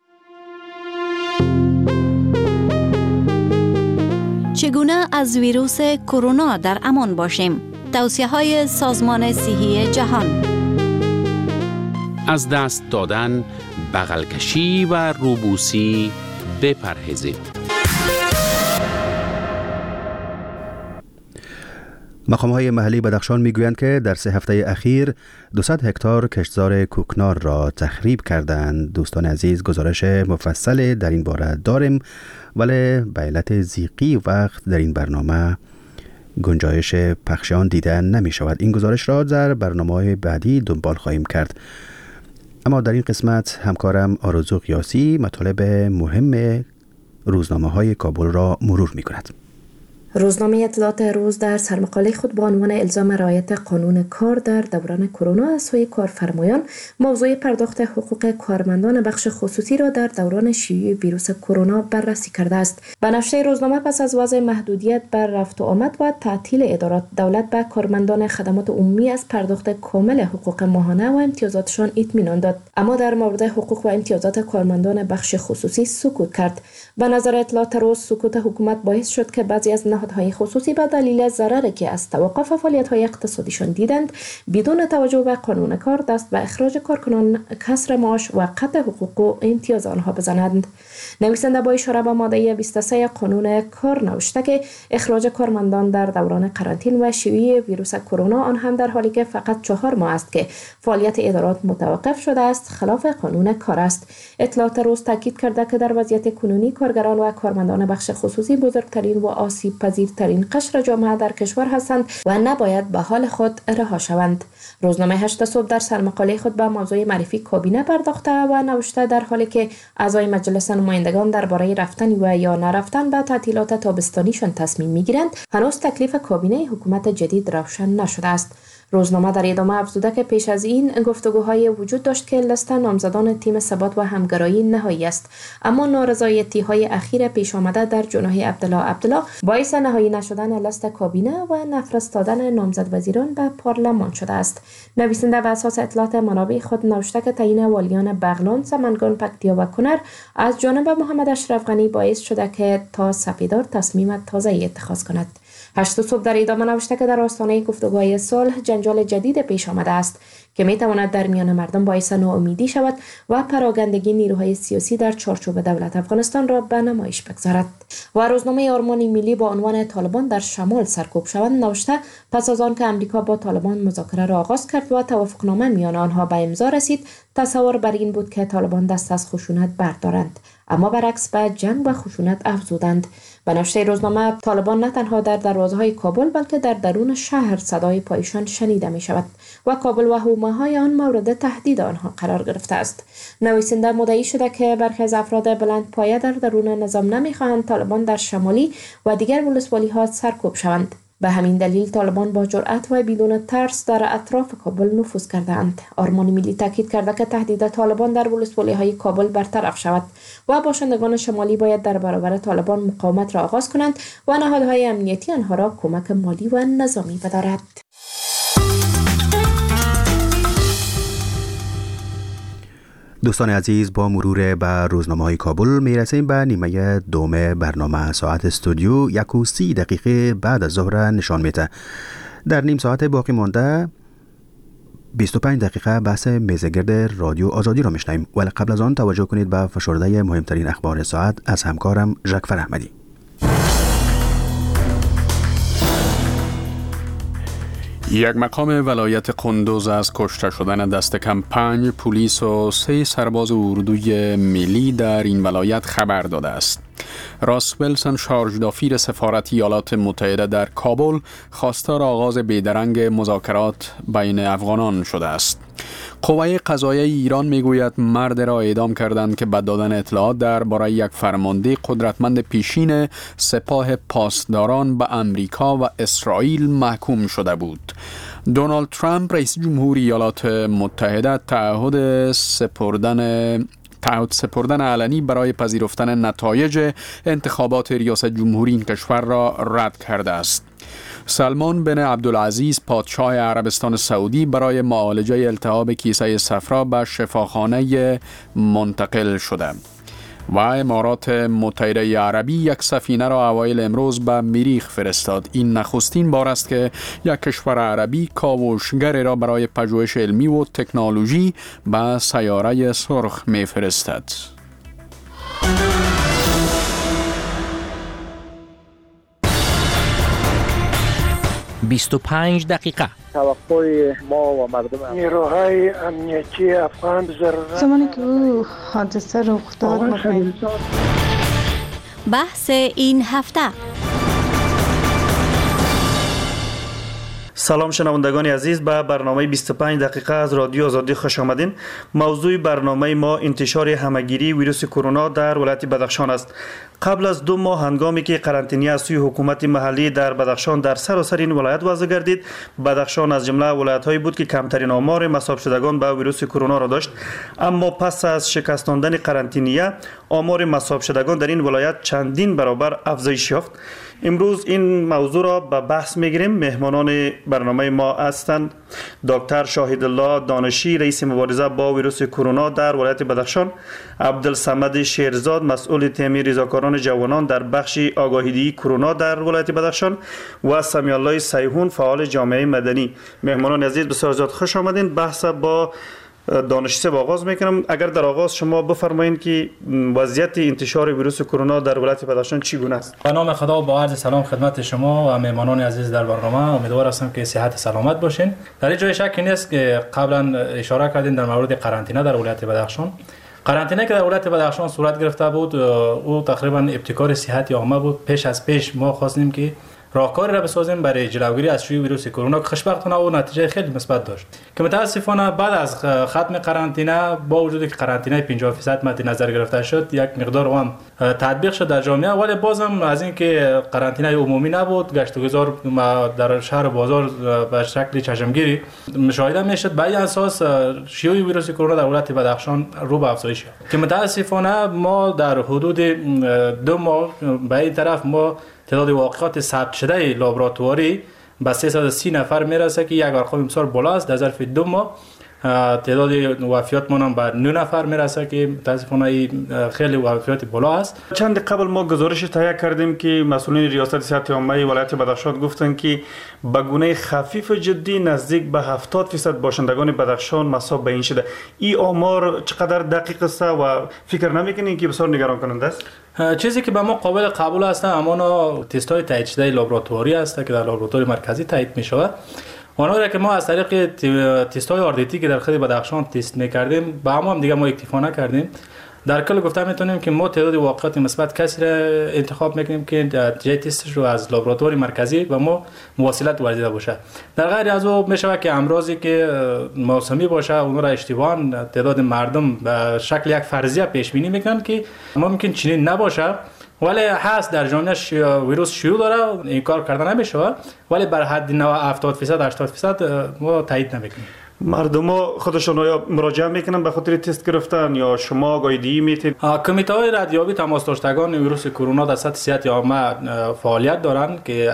Speaker 17: چگونه از ویروس کرونا در امان باشیم؟ توصیه‌های سازمان صحی جهان.
Speaker 3: از دست دادن، بغل کشی و روبوسی بپرهیزید.
Speaker 2: مقام‌های محلی بدخشان میگویند که در 3 هفته اخیر 200 هکتار کشتزار کوکنار را تخریب کردند. دوستان عزیز، گزارش مفصل در این باره داریم، ولی به علت ضیقی وقت در این برنامه گنجایش پخش آن دیده نمی شود. این گزارش را در برنامه‌های بعدی دنبال خواهیم کرد. اما در این قسمت همکارم آرزو قیاسی مطالب مهم روزنامه‌های کابل را مرور می‌کند.
Speaker 10: روزنامه اطلاعات روز در سرمقاله خود با عنوان الزام رعایت قانون کار در دوران کرونا از سوی کارفرمایان موضوع پرداخت حقوق کارمندان بخش خصوصی را در دوران شیوع ویروس کرونا بررسی کرده است. بنفشه روزنامه پس از وضع محدودیت بر رفت و آمد و تعطیل ادارات دولت به کارمندان خدمات عمومی از پرداخت کامل حقوق ماهانه و امتیازاتشان اطمینان داد، اما در مورد حقوق و امتیازات کارمندان بخش خصوصی سکوت کرد. به نظر اطلاعات روز سکوت حکومت باعث شد که بعضی از نهادهای خصوصی به دلیل ضرری که از توقف فعالیت‌های اقتصادیشان دیدند بدون توجه به قانون کار دست به اخراج کارکنان، کسر معاش و قطع حقوق و امتیاز آنها بزنند. نویسنده با اشاره به ماده 23 قانون کار نوشته که اخراج کارمندان در دوران قرنطینه و شیوع ویروس کرونا آن هم در حالی که فقط 4 ماه است که فعالیت ادارات متوقف شده است خلاف قانون کار است. اطلاعات روز تاکید کرده که در وضعیت کنونی کارگران و کارمندان بخش خصوصی بزرگترین و آسیب پذیرترین قشر جامعه در کشور هستند و نباید به حال خود رها شوند. روزنامه 8 صبح در سرمقاله خود به موضوع معرفی کابینه پرداخته و نوشته در حالی که اعضای مجلس نمایندگان درباره رفتن و یا نرفتن به تعطیلات تابستانیشان تصمیم میگیرند، هنوز تکلیف کابینه حکومت جدید روشن نشده است. روزنامه در ادامه افزوده که پیش از این گفتگوهای وجود داشت که لیست نامزدان تیم ثبات و همگرایی نهایی است، اما نارضایتی‌های اخیر پیش آمده در جناح عبدالله باعث نهایی نشدن لیست کابینه و نفرستادن نامزد وزیران به پارلمان شده است. نویسنده بر اساس اطلاعات منابع خود نوشته که تعیین والیان بغلان، سمنگان، پکتیا و کنر از جانب محمد اشرف غنی باعث شده که تا سپیدار تصمیم تازه‌ای اتخاذ کند. 8 صبح در ادامه نوشته که در آستانه گفتگوهای صلح جنجال جدید پیش آمده است که می تواند در میان مردم باعث ناامیدی شود و پراگندگی نیروهای سیاسی در چارچوب دولت افغانستان را به نمایش بگذارد. و روزنامه آرمان ملی با عنوان طالبان در شمال سرکوب شوند نوشته پس از آن که امریکا با طالبان مذاکره را آغاز کرد و توافقنامه میان آنها به امضا رسید، تصور بر این بود که طالبان دست از خشونت بردارند، اما برعکس به جنگ و خشونت افزودند. به نوشته روزنامه طالبان نه تنها در دروازه‌های کابل بلکه در درون شهر صدای پایشان شنیده می شود و کابل و هومان برنامه‌های آن مورد تهدید آنها قرار گرفته است. نویسنده مدعی شده که برخی از افراد بلند پایه در درون نظام نمی‌خواهند طالبان در شمالی و دیگر ولسوالی‌ها سرکوب شوند. به همین دلیل طالبان با جرأت و بدون ترس در اطراف کابل نفوذ کردند. آرمان ملی تاکید کرده که تهدید طالبان در ولسوالی‌های کابل برطرف شود و باشندگان شمالی باید در برابر طالبان مقاومت را آغاز کنند و نهادهای امنیتی آنها را کمک مالی و نظامی بدارد.
Speaker 2: دوستان عزیز، با مرور به روزنامه‌های کابل میرسیم به نیمه دوم برنامه. ساعت استودیو 1:30 دقیقه بعد از ظهر نشان میده. در نیم ساعت باقی مانده 25 دقیقه بحث میزگرد رادیو آزادی را میشنویم، ولی قبل از آن توجه کنید به فشرده مهمترین اخبار ساعت از همکارم ژکفر احمدی.
Speaker 4: یک مقام ولایت قندوز از کشته شدن دست کم 5 پلیس و 3 سرباز اردوی ملی در این ولایت خبر داده است. راس ویلسون شارژدافیر سفارت ایالات متحده در کابل خواستار آغاز بیدرنگ مذاکرات بین افغانان شده است. قوه قضاییه ایران میگوید مرد را اعدام کردند که به دادن اطلاعات درباره یک فرمانده قدرتمند پیشین سپاه پاسداران به امریکا و اسرائیل محکوم شده بود. دونالد ترامپ رئیس جمهور ایالات متحده تعهد سپردن علنی برای پذیرفتن نتایج انتخابات ریاست جمهوری این کشور را رد کرده است. سلمان بن عبدالعزیز پادشاه عربستان سعودی برای معالجه التهاب کیسه صفرا به شفاخانه منتقل شده و امارات متحده عربی یک سفینه را اوایل امروز به مریخ فرستاد. این نخستین بار است که یک کشور عربی کاوشگر را برای پژوهش علمی و تکنولوژی به سیاره سرخ می‌فرستد.
Speaker 18: 25 دقیقه
Speaker 19: توقع ما و مردم نیروهای امنیتی افغان ضرورت
Speaker 20: زمانی که او حادثه رخ داد
Speaker 17: بحث این هفته.
Speaker 21: سلام شنوندگان عزیز، به برنامه 25 دقیقه از رادیو آزادی خوش آمدین. موضوع برنامه ما انتشار همهگیری ویروس کرونا در ولایت بدخشان است. قبل از 2 ماه هنگامی که قرنطینه از سوی حکومت محلی در بدخشان در سراسر این ولایت وضع گردید، بدخشان از جمله ولایت‌هایی بود که کمترین آمار مصاب شدگان به ویروس کرونا را داشت. اما پس از شکستاندن قرنطینه، آمار مصاب شدگان در این ولایت چندین برابر افزایش یافت. امروز این موضوع را به بحث میگیریم. مهمانان برنامه ما هستند دکتر شاهدالله دانشی، رئیس مبارزه با ویروس کرونا در ولایت بدخشان، عبدالصمد شیرزاد، مسئول تیم رضاکاران جوانان در بخش آگاهیدهی کرونا در ولایت بدخشان و سمیع الله سیحون، فعال جامعه مدنی. مهمانان عزیز بسیار زیاد خوش آمدین. بحث با دانشی با آغاز میکنم. اگر در آغاز شما بفرمایید که وضعیت انتشار ویروس کرونا در ولایت بدخشان چگونه است؟
Speaker 22: به نام خدا و با عرض سلام خدمت شما و مهمانان عزیز در برنامه. امیدوار هستم که صحت سلامت باشین. در این جای شکی نیست که قبلا اشاره کردین در مورد قرنطینه در ولایت بدخشان. قرنطینه که در ولایت بدخشان صورت گرفته بود، او تقریبا ابتکار صحت عامه بود. پیش ما خواستیم که راهکاری را بسازیم برای جلوگیری از شیوع ویروس کرونا که خوشبختانه او نتیجه خیلی مثبت داشت، که متاسفانه بعد از ختم قرنطینه با وجودی که قرنطینه 50% مد نظر گرفته شد، یک مقدار هم تطبیق شد در جامعه، ولی بازم از اینکه قرنطینه عمومی نبود، گشت و گذار در شهر و بازار به شکل چشمگیری مشاهده میشد. به این اساس شیوع ویروس کرونا در ولایت بدخشان رو به افزایش یافت، که متاسفانه ما در حدود 2 ماه به این طرف ما تعداد واقعات ثبت شده لابراتواری به 330 نفر میرسه که یک ارقام بسیار بالا است. در ظرف 2 ماه تعداد وفیات ما به 9 نفر میرسه که متاسفانه خیلی وفیات بالا است.
Speaker 21: چند قبل ما گزارش تهیه کردیم که مسئولین ریاست صحت عامه ولایت بدخشان گفتند که به گونه خفیف جدی نزدیک به 70% باشندگان بدخشان مصاب به این شده. این آمار چقدر دقیق است و فکر نمیکنین که بسیار نگران کننده است؟
Speaker 22: چیزی که به ما قابل قبول است اما تست‌های تایید شده لابراتواری است که در لابراتوری مرکزی تایید می‌شود. آنها که ما از طریق تست‌های آردیتی که در خود بدخشان تست می‌کردیم با هم دیگه ما اکتفا نکردیم. در کل گفته میتونیم که ما تعداد واقعات مثبت کسی را انتخاب میکنیم که نتیجه تستش رو از لابراتوار مرکزی و ما مواصلت ورزیده باشه. در غیر از او میشه که امراضی که موسمی باشه اون را اشتباهاً تعداد مردم به شکل یک فرضیه پیش بینی میکنن که ممکن چنین نباشه، ولی هست در جامعه ویروس شیوع داره، این کار کردن نمیشه، ولی بر حد 70% 80% ما تایید نمیکنیم.
Speaker 21: مردم ها خودشون یا مراجعه میکنن به خاطر تست گرفتن یا شما گایدی میتید؟
Speaker 22: کمیته های ردیابی تماس داشتگان ویروس کرونا در سطح صحت عامه فعالیت دارند که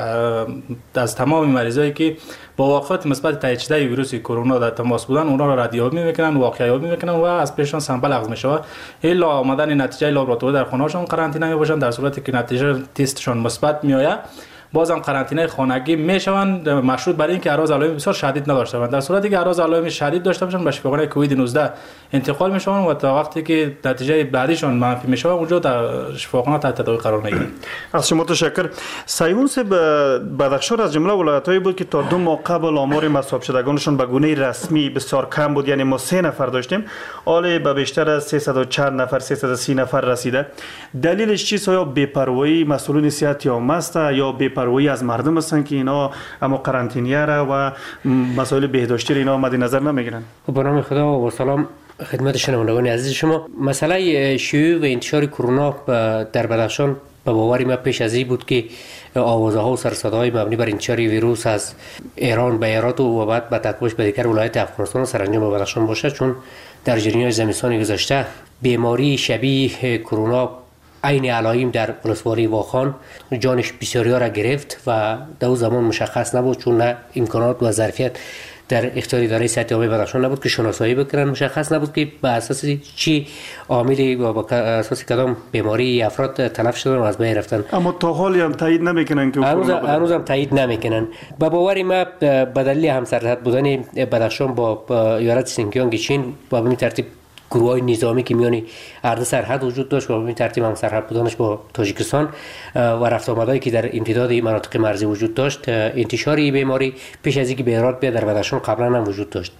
Speaker 22: از تمام مریضایی که با واقعیت مثبت تایید شده ویروس کرونا در تماس بودن اونا را ردیابی میکنن، واقعیابی میکنن و از پیششان سامپل اخذ میشه الا آمدن نتیجه لابراتواری در خانه‌شان قرنطینه میباشن. در صورتی که نتیجه تستشان مثبت میآید بازم قرنطینه خانگی میشوند، مشروط بر اینکه اعراض علائم بسیار شدید نداشته باشند. در صورتی که اعراض علائم شدید داشته باشند به شفاخانه کووید 19 انتقال میشوند و تا وقتی که نتیجه بعدیشان منفی میشه اونجا در شفاخانه تحت تداوی قرار میگیرند.
Speaker 21: از شما تشکر. سیمون صاحب، بدخشان از جمله ولایت‌هایی بود که تا 2 ماه قبل آمار مصاب شدگانشون به گونه رسمی بسیار کم بود، یعنی ما 3 نفر داشتیم، حالا به بیشتر از 304 نفر 330 نفر رسیده. دلیلش چیست؟ یا بی‌پروایی مسئولین صحت عامه است یا بی‌پروایی از مردم هستند که اینا اما قرنطینه را و مسائل بهداشتی اینا مد نظر نمیگیرن؟
Speaker 1: به نام خدا و سلام خدمت شنوندگان عزیز شما. مسئله شیوع و انتشار کرونا در بدخشان به باور ما پیش از این بود که آوازها و سرصداهای مبنی بر انتشار ویروس از ایران به هرات و بعد به تکوش به دیگر ولایت افغانستان سرانجام بدخشان باشه، چون در جریان زمستان گذشته بیماری شبیه کرونا عین علائم در ولسوالی واخان جانش بسیاری را گرفت و در اون زمان مشخص نبود، چون نه امکانات و ظرفیت در اختیار اداره صحت عامه بدخشان نبود که شناسایی بکنن، مشخص نبود که به اساس چی عاملی و به اساس کدام بیماری افراد تلف شدن و از بین رفتن.
Speaker 21: اما تا حالی هم تایید نمیکنن که
Speaker 1: هنوز هم تایید نمیکنن. به باور ما به دلیل همسرحد بودن بدخشان با ایالت سینکیانگ چین با همین ترتیب گروه‌های نظامی که میانی عرض سرحد وجود داشت و به این ترتیب هم سرحد بودنش با تاجیکستان و رفت آمدایی که در امتداد مناطق مرزی وجود داشت، انتشار این بیماری پیش از اینکه به هرات بیاد در بدخشان قبلا هم وجود داشت.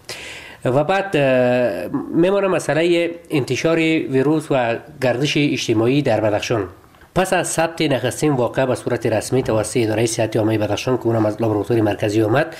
Speaker 1: و بعد میمونه مسئله انتشار ویروس و گردش اجتماعی در بدخشان. پس از ثبت نخستین واقعه به صورت رسمی توسط اداره صحت عامه بدخشان که اونم از لابراتوار مرکزی آمد،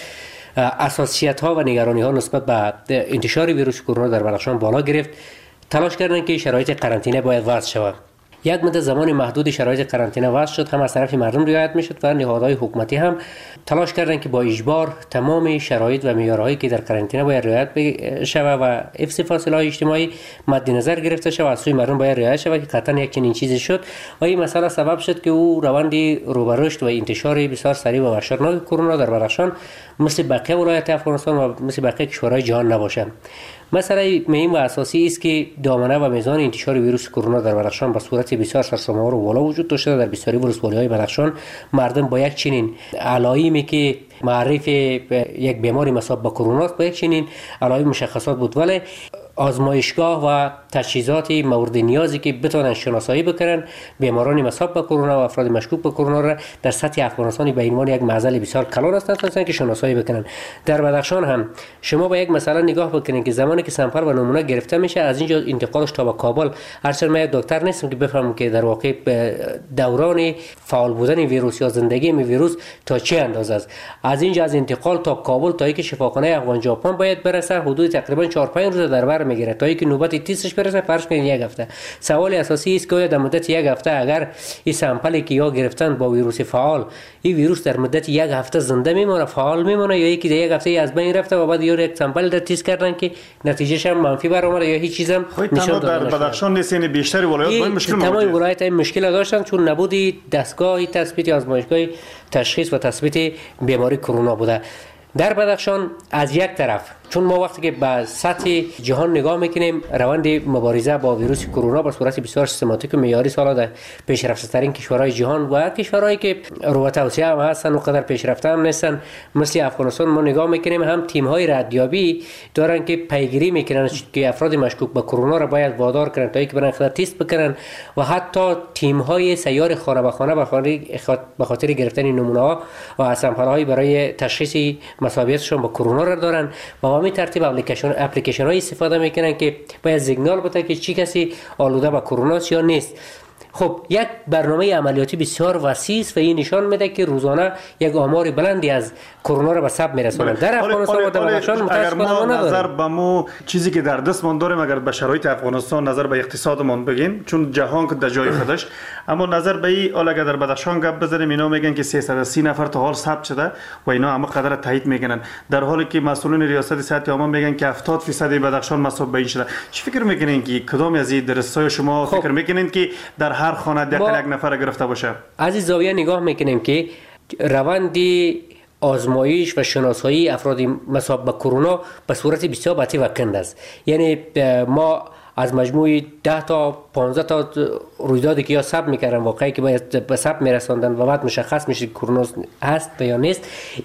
Speaker 1: حساسیت ها و نگرانی ها نسبت به انتشار ویروس کرونا در بدخشان بالا گرفت. تلاش کردند که شرایط قرنطینه باید وضع شود. یک مدت زمان محدود شرایط قرنطینه وضع شد، هم از طرف مردم رعایت میشد و نهادهای حکومتی هم تلاش کردند که با اجبار تمام شرایط و معیارهایی که در قرنطینه باید رعایت شود و حفظ فاصله اجتماعی مد نظر گرفته شود، از سوی مردم باید رعایت شود که قطعا یک چنین چیزی شد و این مسئله سبب شد که او روند رو به رشد و انتشار بسیار سریع و وحشتناک کرونا در بدخشان مثل بقیه ولایت افغانستان و مثل بقیه کشورهای جهان نباشه. مسئله مهم و اساسی است که دامنه و میزان انتشار ویروس کرونا در بدخشان به صورت بسیار سرسام‌آور و بالا وجود داشته. در بسیاری ولسوالی‌های بدخشان مردم با یک چنین علائمی که معرف یک بیماری مصاب به کرونا است با یک چنین علائم مشخصات بود، ولی آزمایشگاه و تجهیزات مورد نیازی که بتونن شناسایی بکنن بیماران مصاب به کرونا و افراد مشکوک به کرونا را در سطح افغانستان به عنوان یک معضل بسیار کلان هستند که شناسایی بکنن. در بدخشان هم شما با یک مسئله نگاه بکنید که زمانی که سامپل و نمونه گرفته میشه از اینجا انتقالش تا به کابل، هرچند من یک دکتر نیستم که بفهمم که در واقع دوران فعال بودن ویروس یا زندگی ویروس تا چه اندازه است. از اینجا از انتقال تا کابل تا اینکه شفاخانه افغان ژاپن باید برسه حدود تقریبا 4-5 روز در بر میگیره تا اینکه نوبت تستش برسه. فرض کنید یک هفته. سوال اساسی است که در مدت یک هفته اگر این سامپلی که یا گرفتن با ویروس فعال، این ویروس در مدت یک هفته زنده میمونه، فعال میمونه، یا یکی در یک هفته از بین رفته و بعد یک سامپل را تست کردن که نتیجهش هم منفی برآمده یا هیچ چیزم نشون داده نشد.
Speaker 21: در بدخشان نیست، یعنی بیشتر ولایات با مشکل
Speaker 1: تمام ولایت این مشکل داشتن چون نبودی دستگاهی تثبیت آزمایشگاه تشخیص و تثبیت بیماری کرونا بوده. در بدخشان از یک طرف چون ما وقتی که به سطح جهان نگاه میکنیم روند مبارزه با ویروس کرونا به صورت بسیار سیستماتیک و معیاری سالا در پیشرفته ترین کشورهای جهان و کشورهایی که رو به توسعه هم هستن و قدر پیشرفته هم نیستن مثل افغانستان ما نگاه میکنیم هم تیم های ردیابی دارن که پیگیری میکنن که افراد مشکوک به کرونا را باید وادار کنن تا اینکه برن تست بکنن و حتی تیم های سیار خانه به خانه به خاطر گرفتن نمونه ها و سامپل های برای تشخیص مساویتشون با کرونا را دارن و با همین ترتیب اپلیکیشن های استفاده میکنن که باید سیگنال بده که چی کسی آلوده با کرونا است یا نیست. خب یک برنامه عملیاتی بسیار وسیع است و این نشان میده که روزانه یک آمار بلندی از کرونا را به ثبت میرسونند. در افغانستان و در بدخشان متاسفانه ما
Speaker 21: نظر به مو چیزی که در دستمان داریم اگر به شرایط افغانستان نظر به اقتصادمان بگیم، چون جهان که در جای خودش، اما نظر به این حالا اگر در بدخشان گپ بزنیم اینا میگن که 330 نفر تا حال ثبت شده و اینا همه قدر تایید میکنن، در حالی که مسئولین ریاست صحت عامه میگن که 70% بدخشان مصاب به این شده. چی فکر میکنین که کدام از این درس‌های شما فکر میکنین که در هر خانه یک نفر گرفته باشه؟
Speaker 1: از این زاویه نگاه میکنیم که روند آزمایش و شناسایی افراد مصاب به کرونا به صورت بسیار بطیء و کند است. یعنی ما از مجموع 10 تا 15 تا رویدادی که یا ثبت میکردن واقعی که باید به ثبت میرساندن و بعد مشخص میشه کرونا هست یا نیست،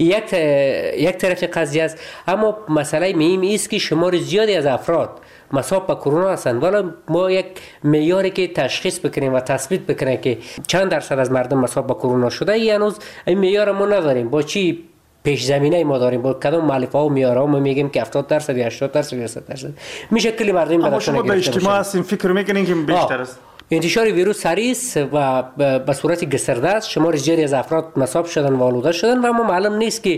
Speaker 1: یک طرف قضیه است. اما مسئله مهم است که شمار زیادی از افراد مصاب به کرونا هستند، ولی ما یک معیاری که تشخیص بکنیم و تثبیت بکنیم که چند درصد از مردم مصاب به کرونا شده، هنوز این معیار ما نداریم. با چی پیش زمینه ما داریم؟ با کدام مؤلفه و معیارها ما میگیم که 70% یا 80% یا 100% میشه کلی مردم
Speaker 21: اما شما به اجتماع هستین فکر میکنین که بیشتر است؟
Speaker 1: انتشار ویروس سریع است و به صورت گسترده است. شمار زیادی از افراد مصاب شدن و آلوده شدن و ما معلوم نیست که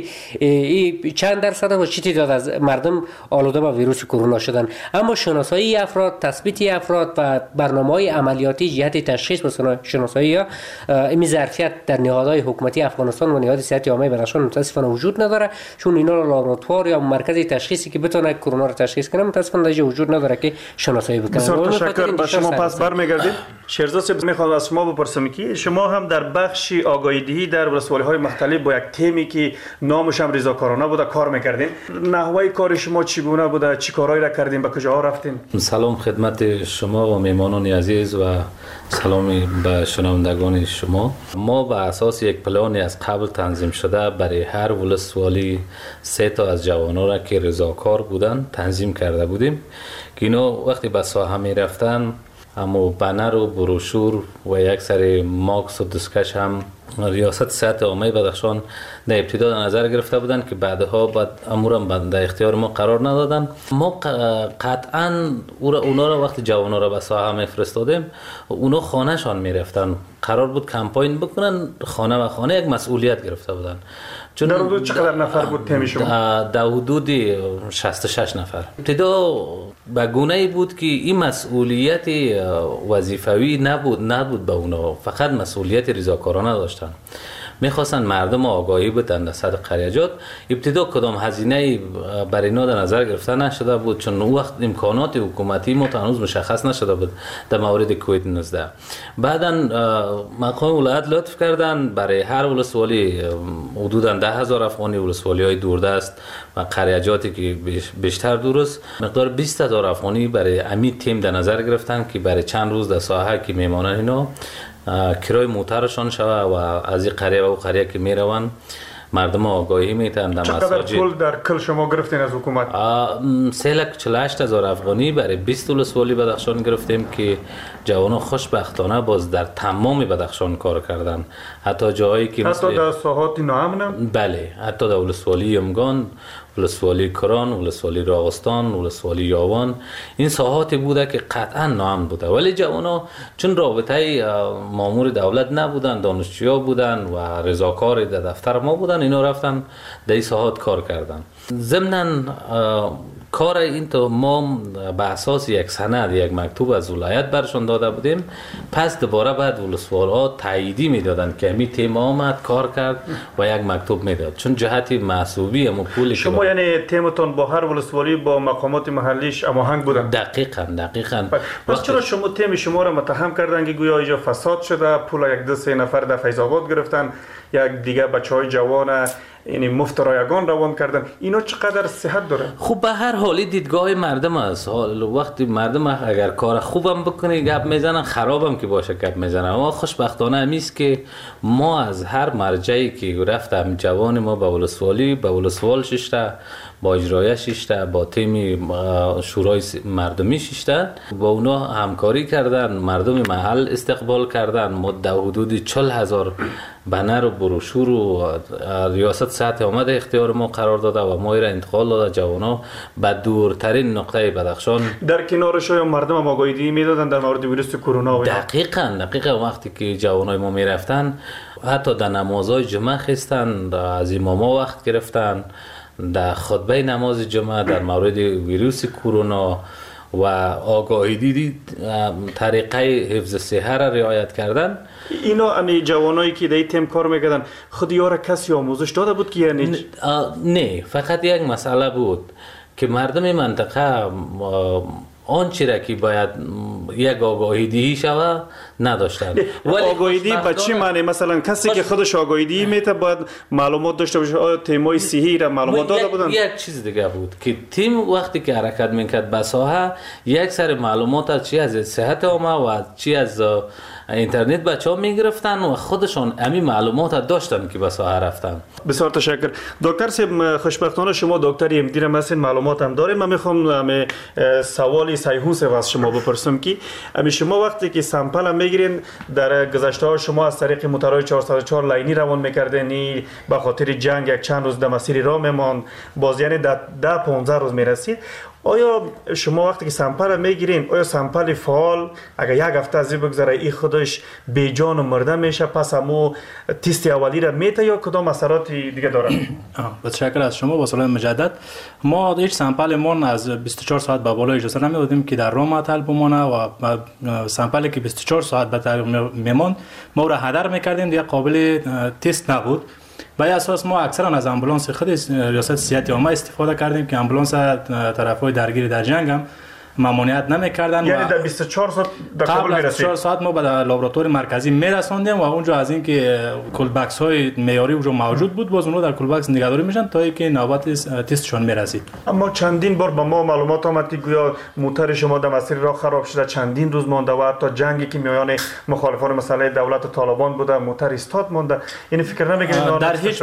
Speaker 1: چند درصد و چه تعداد از مردم آلوده با ویروس کرونا شدن. اما شناسایی افراد، تثبیت افراد و برنامه‌های عملیاتی جهت تشخیص و شناسایی ها این ظرفیت در نهادهای حکومتی افغانستان و نهاد صحت عامه بدخشان متاسفانه وجود نداره، چون اینا لابراتوار یا مرکز تشخیصی که بتونه کرونا را تشخیص کنه متاسفانه در وجود نداره که شناسایی بکنه.
Speaker 21: بسیار تشکر. به شما پس برمیگردیم. شیرزاد صاحب میخوام از شما بپرسم که شما هم در بخش آگاهی دهی در ولسوالی‌های مختلف با یک تیمی که نامش هم ریزاکارانه بوده کار میکردین. نحوه کار شما چگونه بوده؟ چی کارهایی را کردین؟ به کجاها رفتین؟
Speaker 5: سلام خدمت شما و میهمانان عزیز و سلامی به شنوندگان شما. ما به اساس یک پلانی از قبل تنظیم شده برای هر ولسوالی 3 تا از جوانان را که ریزاکار بودن تنظیم کرده بودیم که اینا وقتی به ساحه میرفتن اما بنر و بروشور و یک سری ماکس و دستکش هم ریاست صحت عامه بدخشان در ابتدا در نظر گرفته بودن که بعدها بعد امورم در اختیار ما قرار ندادن. ما قطعا اونا را وقتی جوانا را به ساحه میفرستادیم اونا خانه شان میرفتن، قرار بود کمپاین بکنن خانه و خانه، یک مسئولیت گرفته بودن.
Speaker 21: در حدود چقدر نفر بود تیم شما؟
Speaker 5: در حدود 66 نفر. ابتدا به گونه‌ای بود که این مسئولیت وظیفوی نبود به اونا، فقط مسئولیت ریزاکارانه داشتن. میخواستن مردم آگاهی بدن در سطح قریجات. ابتدا کدام هزینه برای اینا در نظر گرفته نشده بود، چون اون وقت امکانات حکومتی ما هنوز مشخص نشده بود در مورد کووید 19. بعداً مقام ولایت لطف کردن برای هر ولسوالی حدوداً 10,000 افغانی، ولسوالی‌های دوردست و قریجاتی که بیشتر دورست، مقدار 20,000 افغانی برای امی تیم در نظر گرفتن که برای چند روز در ساحه که میمانن اینا کرای موترشان شوه و از این قریه و او قریه که میرون مردم آگاهی میتن در مساجد.
Speaker 21: چقدر پول در کل شما گرفتین از حکومت؟
Speaker 5: 348,000 افغانی برای 20 ولسوالی بدخشان گرفتیم که جوانان خوشبختانه باز در تمام بدخشان کار کردن، حتی جایی که
Speaker 21: حتی در ساحات ناامن؟
Speaker 5: بله، حتی در ولسوالی یمگان، ولسوالی کران، ولسوالی راغستان، ولسوالی یاوان، این ساحاتی بوده که قطعا ناامن بوده، ولی جوانا چون رابطه مامور دولت نبودن، دانشجویا بودن و رضاکار در دفتر ما بودن، اینا رفتن در این ساحات کار کردن. ضمناً کار این تو ما به اساس یک سند، یک مکتوب از ولایت برشون داده بودیم، پس دوباره بعد ولسوال‌ها تاییدی میدادن که همین تیم آمد کار کرد و یک مکتوب میداد، چون جهت محسوبی و پولی
Speaker 21: شما یعنی تیمتون با هر ولسوالی با مقامات محلیش هماهنگ بودن؟
Speaker 5: دقیقاً.
Speaker 21: پس چرا شما تیم شما را متهم کردن که گویا اینجا فساد شده، پول یک 2-3 نفر در فیض آباد گرفتن، یک دیگه بچهای جوان یعنی مفت رایگان روان کردن؟ اینا چقدر صحت داره؟
Speaker 5: خب به هر حالی دیدگاه مردم است. وقتی مردم اگر کار خوبم بکنه گپ میزنن، خرابم که باشه گپ میزنن. اما خوشبختانه همیست که ما از هر مرجعی که رفتم جوان ما به ولسوالی، به ولسوال ششته با اجرایه 6 تا، با تیم شورای مردمی 6 تا، با اونا همکاری کردن، مردم محل استقبال کردن. ما در حدود 40,000 بنر و بروشور و ریاست صحت آمد اختیار ما قرار داده و ما را انتقال داده جوانا به دورترین نقطه بدخشان.
Speaker 21: در کنارش های مردم هم آگاهی میدادن در مورد ویروس کرونا؟
Speaker 5: دقیقاً وقتی که جوانای ما میرفتن حتی در نمازهای جمعه خستن، از اماما وقت گرفتن، در خطبه نماز جمعه در مورد ویروس کرونا و آگاهی دیدی طریقه حفظ صحت را رعایت کردن.
Speaker 21: اینا امی جوانایی که در تیم کار میکردن خود یارا کسی آموزش داده بود که یعنی؟
Speaker 5: نه، فقط یک مسئله بود که مردم منطقه آنچه را که باید یک آگاهی دهی شود نداشتن.
Speaker 21: آگاهی دهی به چی معنی؟ مثلا کسی که خودش آگاهی دهی میته باید معلومات داشته باشه. آیا تیمای صحی را معلومات داده بودن؟
Speaker 5: یک چیز دیگه بود که تیم وقتی که حرکت میکرد به ساحه یک سر معلومات چی از صحت عامه و چی از اینترنت بچه‌ها میگرفتن و خودشون همین معلومات داشتن که به ساحه رفتن.
Speaker 21: بسیار تشکر دکتر صاحب. خوشبختانه شما دکتر امدیر هستین، معلومات هم داریم. من میخوام سوالی سیهوس از شما بپرسم که شما وقتی که سامپل میگیرین در گذشته ها شما از طریق موتورهای 404 لاینی روان میکردین، به خاطر جنگ یک چند روز در مسیر راه میماند، باز یعنی 10-15 روز میرسید. آیا شما وقتی که سامپل میگیرین آیا سامپل فعال اگر یک هفته از بگذره این خودش بی جان و مرده میشه پس همو تست اولی را میته یا کدام اثرات دیگه داره؟
Speaker 22: متشکرم از شما. با سلام مجدد. ما هیچ سامپل مون از 24 ساعت به بالا اجازه نمیدادیم که در راه معطل بمونه و سامپلی که 24 ساعت به طریق میموند ما را هدر میکردیم، دیگه قابل تست نبود. به اساس ما اکثرا از آمبولانس خود ریاست صحت عامه استفاده کردیم که آمبولانس طرفای درگیر در جنگ هم ممانعت نمی‌کردن.
Speaker 21: یعنی در 24 ساعت در کابل میرسید؟
Speaker 22: 24 ساعت ما به لابراتوار مرکزی میرساندیم و اونجا از اینکه کولبکس های معیاری اونجا موجود بود باز اونها در کولبکس نگهداری میشن تا اینکه نوبت تستشون میرسید.
Speaker 21: اما چندین بار به ما معلومات آمد که گویا موتور شما در مسیر راه خراب شده، چندین روز مونده و حتی جنگی که میان مخالفان مسئله دولت طالبان بوده موتور استاد مونده. یعنی فکر نمی‌کنید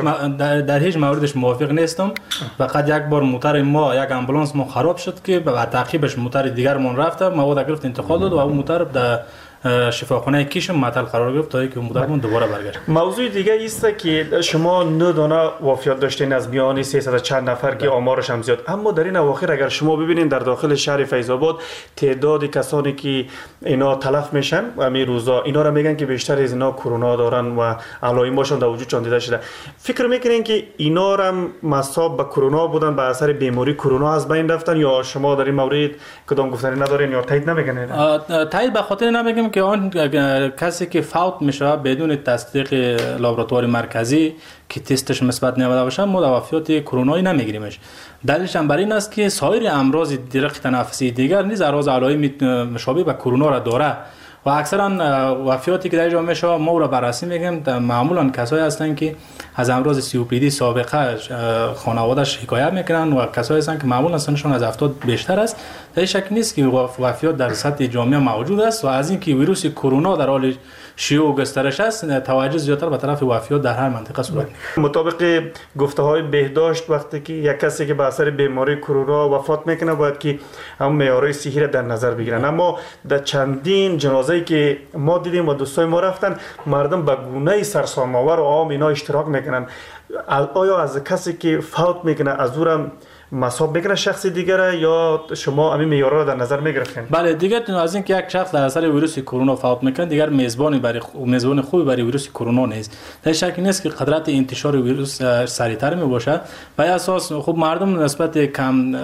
Speaker 22: در هیچ موردش موافق نیستم. فقط یک بار موتور ما یک آمبولانس ما خراب شد که بعد تعقیبش موتور دیگر من رفته مواد گرفت انتقال داد و اون موتور در شفاخانه کیشم معطل قرار گرفت تا اینکه موتور من دوباره برگشت.
Speaker 21: موضوع دیگه است که شما 9 دانه وفات داشتین از میان 300 چند نفر که آمارش هم زیاد، اما در این اواخر اگر شما ببینید در داخل شهر فیض آباد تعداد کسانی که اینا تلف میشن همین روزا اینا را میگن که بیشتر از اینا کرونا دارن و علائمشون در وجودشون دیده شده. فکر میکنین که اینا را مصاب به کرونا بودن به اثر بیماری کرونا از بین رفتن یا شما در این مورد کدام گفتنی ندارین یا تایید نمیکنین؟
Speaker 22: تایید به خاطر نمیگم که آن کسی که فوت میشه بدون تصدیق لابراتوار مرکزی که تستش مثبت نمیده باشه ما وفیات کرونایی نمیگیریمش. دلیلش هم بر این است که سایر امراض درق تنفسی دیگر نیز علائم مشابه به کرونا را داره و اکثرا وفیاتی که در اینجا میشه ما را بررسی میگیم معمولا کسایی هستن که از امراض COPD سابقه خانواده‌اش حکایت میکنن و کسایی هستن که معمولا سنشون از 70 بیشتر است. در شک نیست که وفیات در سطح جامعه موجود است و از اینکه ویروس کرونا در حال شیوع و گسترش است توجه زیادتر به طرف وفیات در هر منطقه صورت میگیرد.
Speaker 21: مطابق گفته‌های بهداشت وقتی که یک کسی که به اثر بیماری کرونا وفات میکنه باید که هم معیارهای صحی را در نظر بگیرن، اما در چندین جنازه‌ای که ما دیدیم و دوستای ما رفتن مردم به گونه سرسام‌آور و عام اینا اشتراک میکنن. آیا از کسی که فوت میکنه از اورم مصاب بگیره شخص دیگره یا شما همین معیارها رو در نظر میگرفتین؟
Speaker 22: بله دیگه از اینکه یک شخص در اثر ویروس کرونا فوت میکنه دیگر میزبان خوبی برای ویروس کرونا نیست. در شک نیست که قدرت انتشار ویروس سریعتر می باشد. بر اساس خب مردم نسبت کم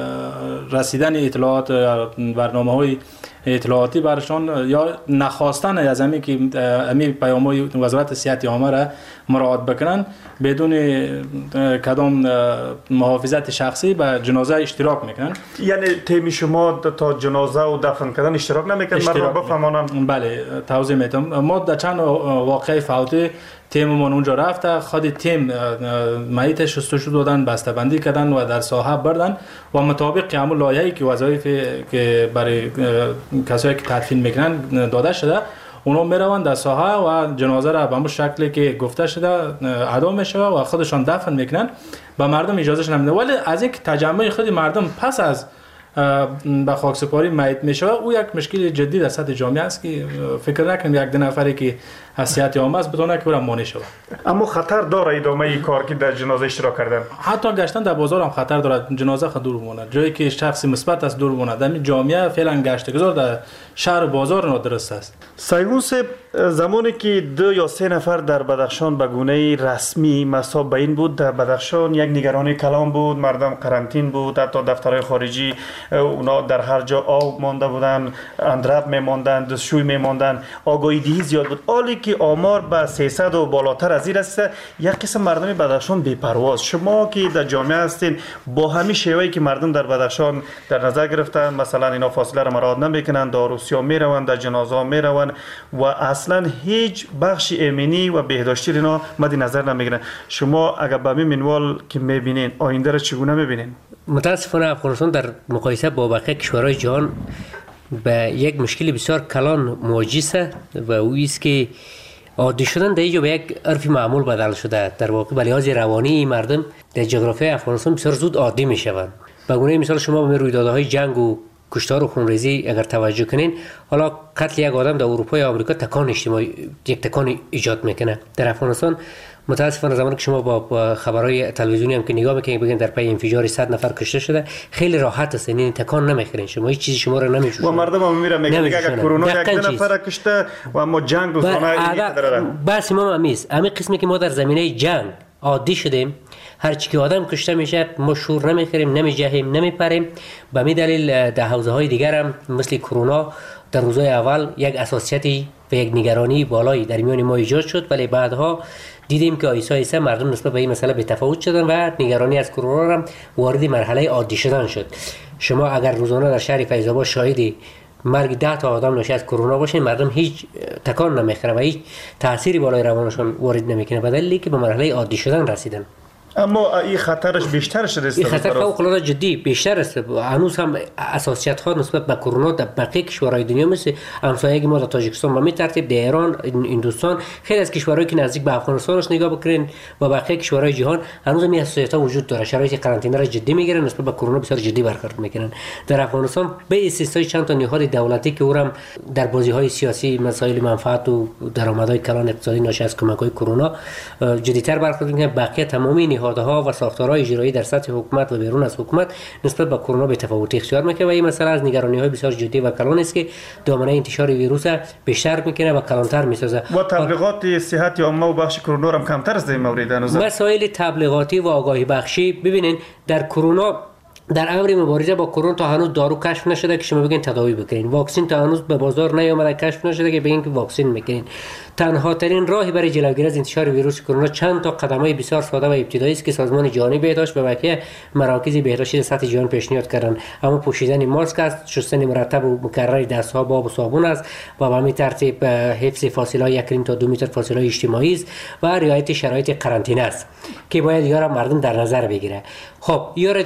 Speaker 22: رسیدن اطلاعات برنامه‌های اطلاعاتی برشان یا نخواستن از همین که همین پیام‌های وزارت صحت عامه را مراعات بکنن بدون کدام محافظت شخصی به جنازه اشتراک میکنن.
Speaker 21: یعنی تیم شما تا جنازه و دفن کردن اشتراک نمیکنن؟ مردم بفهمونن.
Speaker 22: بله توضیح میدم. ما در چند واقعه فوتی تیممون اونجا رفته خود تیم میت شستشو دادن بسته‌بندی کردن و در ساحه بردن و مطابق همون لایحه‌ای که وظایف که برای کسایی که تدفین میکنن داده شده اونا میروند در ساحه و جنازه را به همون شکلی که گفته شده ادا میشه و خودشان دفن میکنن، به مردم اجازهش نمیده. ولی از یک تجمع خود مردم پس از به خاکسپاری میت میشه، او یک مشکل جدی در سطح جامعه است که فکر نکنیم یک دو نفری که از صحت عامه است بتونه که برام مانع شود.
Speaker 21: اما خطر داره ادامه کار که در جنازه اشتراک کردن؟
Speaker 22: حتی گشتن در بازار هم خطر داره، جنازه خود دور بمونه، جایی که شخصی مثبت است دور بمونه. در جامعه فعلا گشت گذار در شهر و بازار نادرست است.
Speaker 21: سایگون صاحب، زمانی که 2 یا 3 نفر در بدخشان به گونه رسمی مصاب به این بود، در بدخشان یک نگرانی کلان بود، مردم قرنطین بود، حتی دفترهای خارجی اونا در هر جا آب مانده بودن، اندرب میماندن، دستشوی میماندن، آگاهی دهی زیاد بود. حالی که آمار به 300 و بالاتر از این است، یک قسم مردم بدخشان بی‌پرواز. شما که در جامعه هستین، با همین شیوهی که مردم در بدخشان در نظر گرفتن، مثلا اینا فاصله را مراعات نمیکنن، داروسیا میروند، در جنازه میروند و اصلا هیچ بخش ایمنی و بهداشتی اینا مد نظر نمیگیرن، شما اگر به این منوال که میبینین آینده را چگونه میبینین؟
Speaker 1: متاسفانه افغانستان در مقایسه با بقیه کشورهای جهان به یک مشکل بسیار کلان مواجه است و او است که عادی شدن در اینجا به یک عرف معمول بدل شده. در واقع به لحاظ روانی مردم در جغرافیای افغانستان بسیار زود عادی میشوند. به گونه مثال شما به رویدادهای جنگ و کشتار و خونریزی اگر توجه کنین، حالا قتل یک آدم در اروپا یا آمریکا تکان اجتماعی، یک تکان ایجاد میکنه. در افغانستان متاسفانه زمانی که شما با خبرهای تلویزیونی هم که نگاه میکنید بگین در پی انفجار 100 نفر کشته شده، خیلی راحت است، یعنی تکان نمیخورین، شما هیچ چیزی شما رو نمیجوشه و
Speaker 21: مردم هم میرن میگن اگر کرونا یک نفر کشته و اما جنگ دوستانه داره.
Speaker 1: بس ما همیست همین قسمی که ما در زمینه جنگ عادی شدیم، هر چی که آدم کشته میشه ما شور نمیخوریم، نمیجهیم، نمیپریم. به می دلیل در حوزه‌های دیگر هم مثل کرونا در روزهای اول یک اساسیتی و یک نگرانی بالایی در میان ما ایجاد شد، ولی بعدها دیدیم که آیسا مردم نسبت به این مسئله به تفاوت شدن و نگرانی از کرونا هم وارد مرحله عادی شدن شد. شما اگر روزانه در شهر فیض آباد شاهدی مرگ 10 تا آدم ناشی از کرونا باشه، مردم هیچ تکان نمیخوره و هیچ تأثیری بالای روانشون وارد نمیکنه، به دلیلی که به مرحله عادی شدن رسیدن.
Speaker 21: اما این خطرش بیشتر شده است.
Speaker 1: این خطر فوق العاده جدی بیشتر است. هنوز هم اساسیت ها نسبت به کرونا در بقیه کشورهای دنیا مثل همسایه ما در تاجیکستان به می ترتیب در ایران، هندوستان، خیلی از کشورهایی که نزدیک به افغانستانش نگاه بکنین و بقیه کشورهای جهان هنوز هم این اساسیت ها وجود داره. شرایط قرنطینه را جدی میگیرن، نسبت به کرونا بسیار جدی برخورد میکنن. در افغانستان به استثنای چند تا نهاد دولتی که اونم در بازی های سیاسی مسائل منفعت و درآمدهای کلان اقتصادی ناشی از کمک های کرونا جدی‌تر برخورد میکنن. بقیه تمامی نهادها و ساختارهای اجرایی در سطح حکومت و بیرون از حکومت نسبت به کرونا به تفاوتی اختیار میکنه و این مسئله از نگرانی‌های بسیار جدی و کلان است که دامنه انتشار ویروس بیشتر میکنه و کلانتر میسازه.
Speaker 21: و تبلیغات صحت عامه و بخش کرونا هم کمتر است در این مورد.
Speaker 1: مسائل تبلیغاتی و آگاهی بخشی، ببینین در کرونا، در امر مبارزه با کرونا تا هنوز دارو کشف نشده که شما بگین تداوی بکنین، واکسن تا هنوز به بازار نیامده کشف نشده که بگین که واکسن میکنین. تنها ترین راهی برای جلوگیری از انتشار ویروس کرونا چند تا قدم‌های بسیار ساده و ابتدایی است که سازمان جهانی بهداشت و بقیه مراکز بهداشتی در سطح جهان پیشنهاد کردن. اما پوشیدن ماسک است، شستن مرتب و مکرر دست‌ها با آب و صابون است و به همین ترتیب حفظ فاصله 1 تا 2 متر فاصله اجتماعی است و رعایت شرایط قرنطینه است که باید یارا مردم در نظر بگیره. خب یارا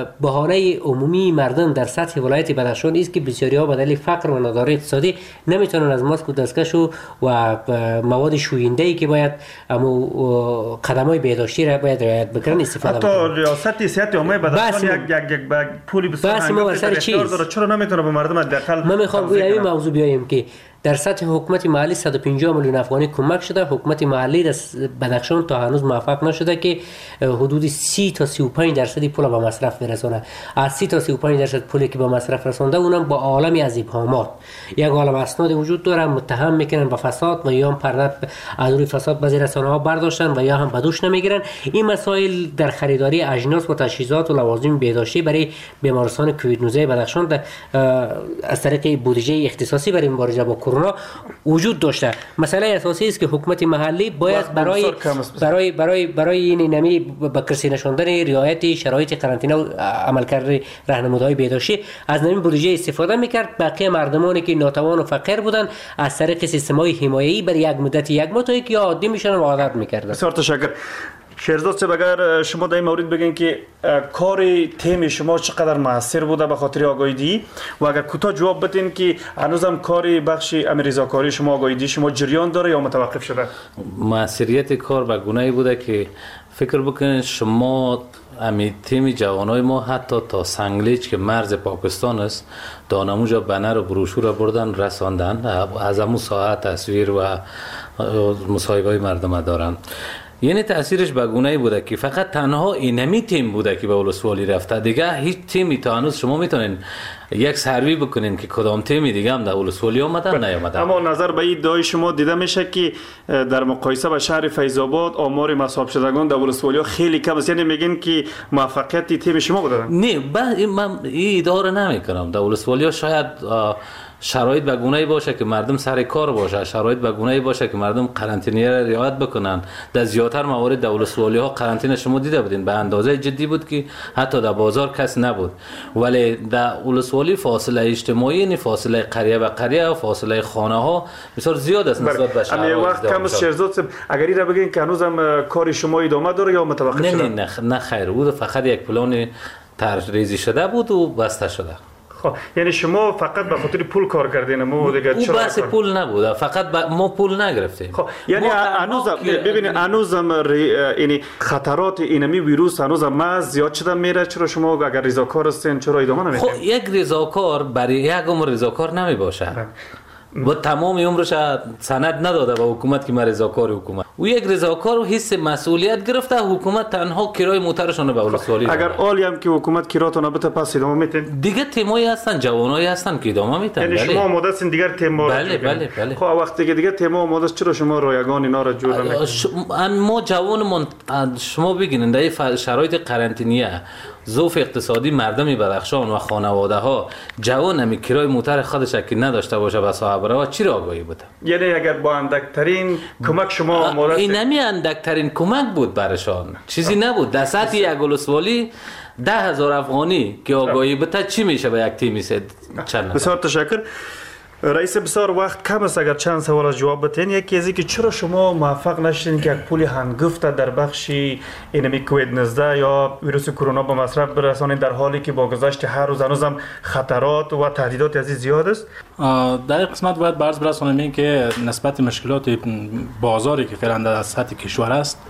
Speaker 1: بهانه عمومی مردم در سطح ولایت بدخشان است که بسیاری‌ها به دلیل فقر و نداری اقتصادی نمیتونن از ماسک و دستکش و مواد شوینده‌ای که باید اما قدم‌های بهداشتی را باید رعایت بکنن استفاده
Speaker 21: بکنن. حتی ریاست صحت عامه بدخشان یک پولی بسیار
Speaker 1: داره.
Speaker 21: چرا نمیتونه به مردم حداقل
Speaker 1: ما میخوام روی این موضوع بیایم که در سطح حکومت محلی 150 میلیون افغانی کمک شده. حکومت محلی در بدخشان تا هنوز موفق نشده که حدود 30 تا 35 درصد پول به مصرف برسونه. از 30 تا 35 درصد پولی که به مصرف رسونده اونم با عالمی از ابهامات. یک عالم اسناد وجود داره، متهم میکنن به فساد و یا هم پرده از روی فساد بعضی رسانه‌ها برداشتن و یا هم بدوش نمیگیرن. این مسائل در خریداری اجناس و تجهیزات و لوازم بهداشتی برای بیمارستان کووید 19 بدخشان از طریق بودجه اختصاصی برای مبارزه با کرونا وجود داشته. مسئله اساسی است که حکومت محلی باید برای این نمی به کرسی نشاندن رعایت شرایط قرنطینه و عملکرد راهنمودهای بهداشتی از نمی بودجه استفاده میکرد. بقیه مردمانی که ناتوان و فقیر بودن از طریق سیستم‌های حمایه‌ای برای یک مدت یک ماه تا یک عادی میشن و عادت میکردن.
Speaker 21: بسیار تشکر. شیرزاد صاحب اگر شما در این مورد بگین که کار تیم شما چقدر موثر بوده به خاطر آگاهی و اگر کوتاه جواب بدین که هنوزم کار بخش رضاکاری شما آگاهی شما جریان داره یا متوقف شده؟
Speaker 5: موثریت کار به گونه‌ای بوده که فکر بکنید شما امی تیم جوانای ما حتی تا سنگلیج که مرز پاکستان است دانموجا بنر و بروشور را بردن رساندن از همون ساعت تصویر و مصاحبه مردم دارن. یعنی تاثیرش به گونه‌ای بوده که فقط تنها اینمی تیم بوده که به ولسوالی رفته، دیگه هیچ تیمی تا هنوز شما میتونین یک سروی بکنین که کدام تیمی دیگه هم در ولسوالی اومدن نیامدن.
Speaker 21: اما نظر به این ادعای شما دیده میشه که در مقایسه با شهر فیض آباد آمار مصاب شدگان در ولسوالی خیلی کم است، یعنی میگین که موفقیت تیم شما بوده؟
Speaker 5: نه من این ادعا نمیکنم. در ولسوالی شاید شرایط به گونه‌ای باشه که مردم سر کار باشه، شرایط به گونه‌ای باشه که مردم قرنطینه را رعایت بکنن. در زیاتر موارد در ولسوالی ها قرنطینه شما دیده بودین به اندازه جدی بود که حتی در بازار کس نبود، ولی در ولسوالی فاصله اجتماعی یعنی فاصله قریه به قریه و فاصله خانه ها بسیار زیاد است نسبت به شهر.
Speaker 21: وقت کم است شیرزاد صاحب، اگر این را بگین که هنوزم کار شما ادامه داره یا متوقف شده؟
Speaker 5: نه خیر، بود فقط یک پلان طرحریزی شده بود و بسته شده.
Speaker 21: خب یعنی شما فقط به خاطر پول کار کردین؟ ما دیگه
Speaker 5: چرا بحث پول نبود، فقط ما پول نگرفتیم.
Speaker 21: خب یعنی هنوز ببینید هنوزم یعنی خطرات اینمی ویروس هنوزم ما زیاد شده میره، چرا شما اگر رضاکار هستین چرا ادامه نمیدین؟
Speaker 5: خب یک رضاکار برای یک عمر رضاکار نمی باشه. و تمام عمرش سند نداده به حکومت که من رضاکار حکومت. او یک رضاکار حس مسئولیت گرفته، حکومت تنها کرای موترشون به ولسوالی.
Speaker 21: اگر عالی هم که حکومت کراتون بده پس ادامه میتین؟
Speaker 5: دیگه تیمایی هستن، جوانایی هستن که ادامه میتن.
Speaker 21: یعنی شما آماده هستین دیگر تیم رو؟
Speaker 5: بله.
Speaker 21: خب وقتی که دیگه تیم آماده است چرا شما رایگان اینا را جور نمیکنید؟
Speaker 5: ما جوانمون شما بگین در شرایط قرنطینه ظروف اقتصادی مردمی بدخشان و خانواده ها جوان همی کرای موتر خودش که نداشته باشه به صاحب راه چی را آگاهی بوده؟
Speaker 21: یعنی اگر با اندکترین کمک شما آماده
Speaker 5: این نمی اندکترین کمک بود برشان، چیزی نبود. در سطح یک ولسوالی 10,000 افغانی که آگاهی بده چی میشه به یک تیمی چند؟
Speaker 21: بسیار تشکر رئیس. بسیار وقت کم است، اگر چند سوال از جواب بدین. یکی از که چرا شما موفق نشدین که یک پول هنگفت در بخش اینمی کووید 19 یا ویروس کرونا به مصرف برسانید در حالی که با گذشت هر روز هنوزم خطرات و تهدیدات از زیاد است؟
Speaker 22: در این قسمت باید برز برسانیم که نسبت مشکلات بازاری که فعلا در سطح کشور است،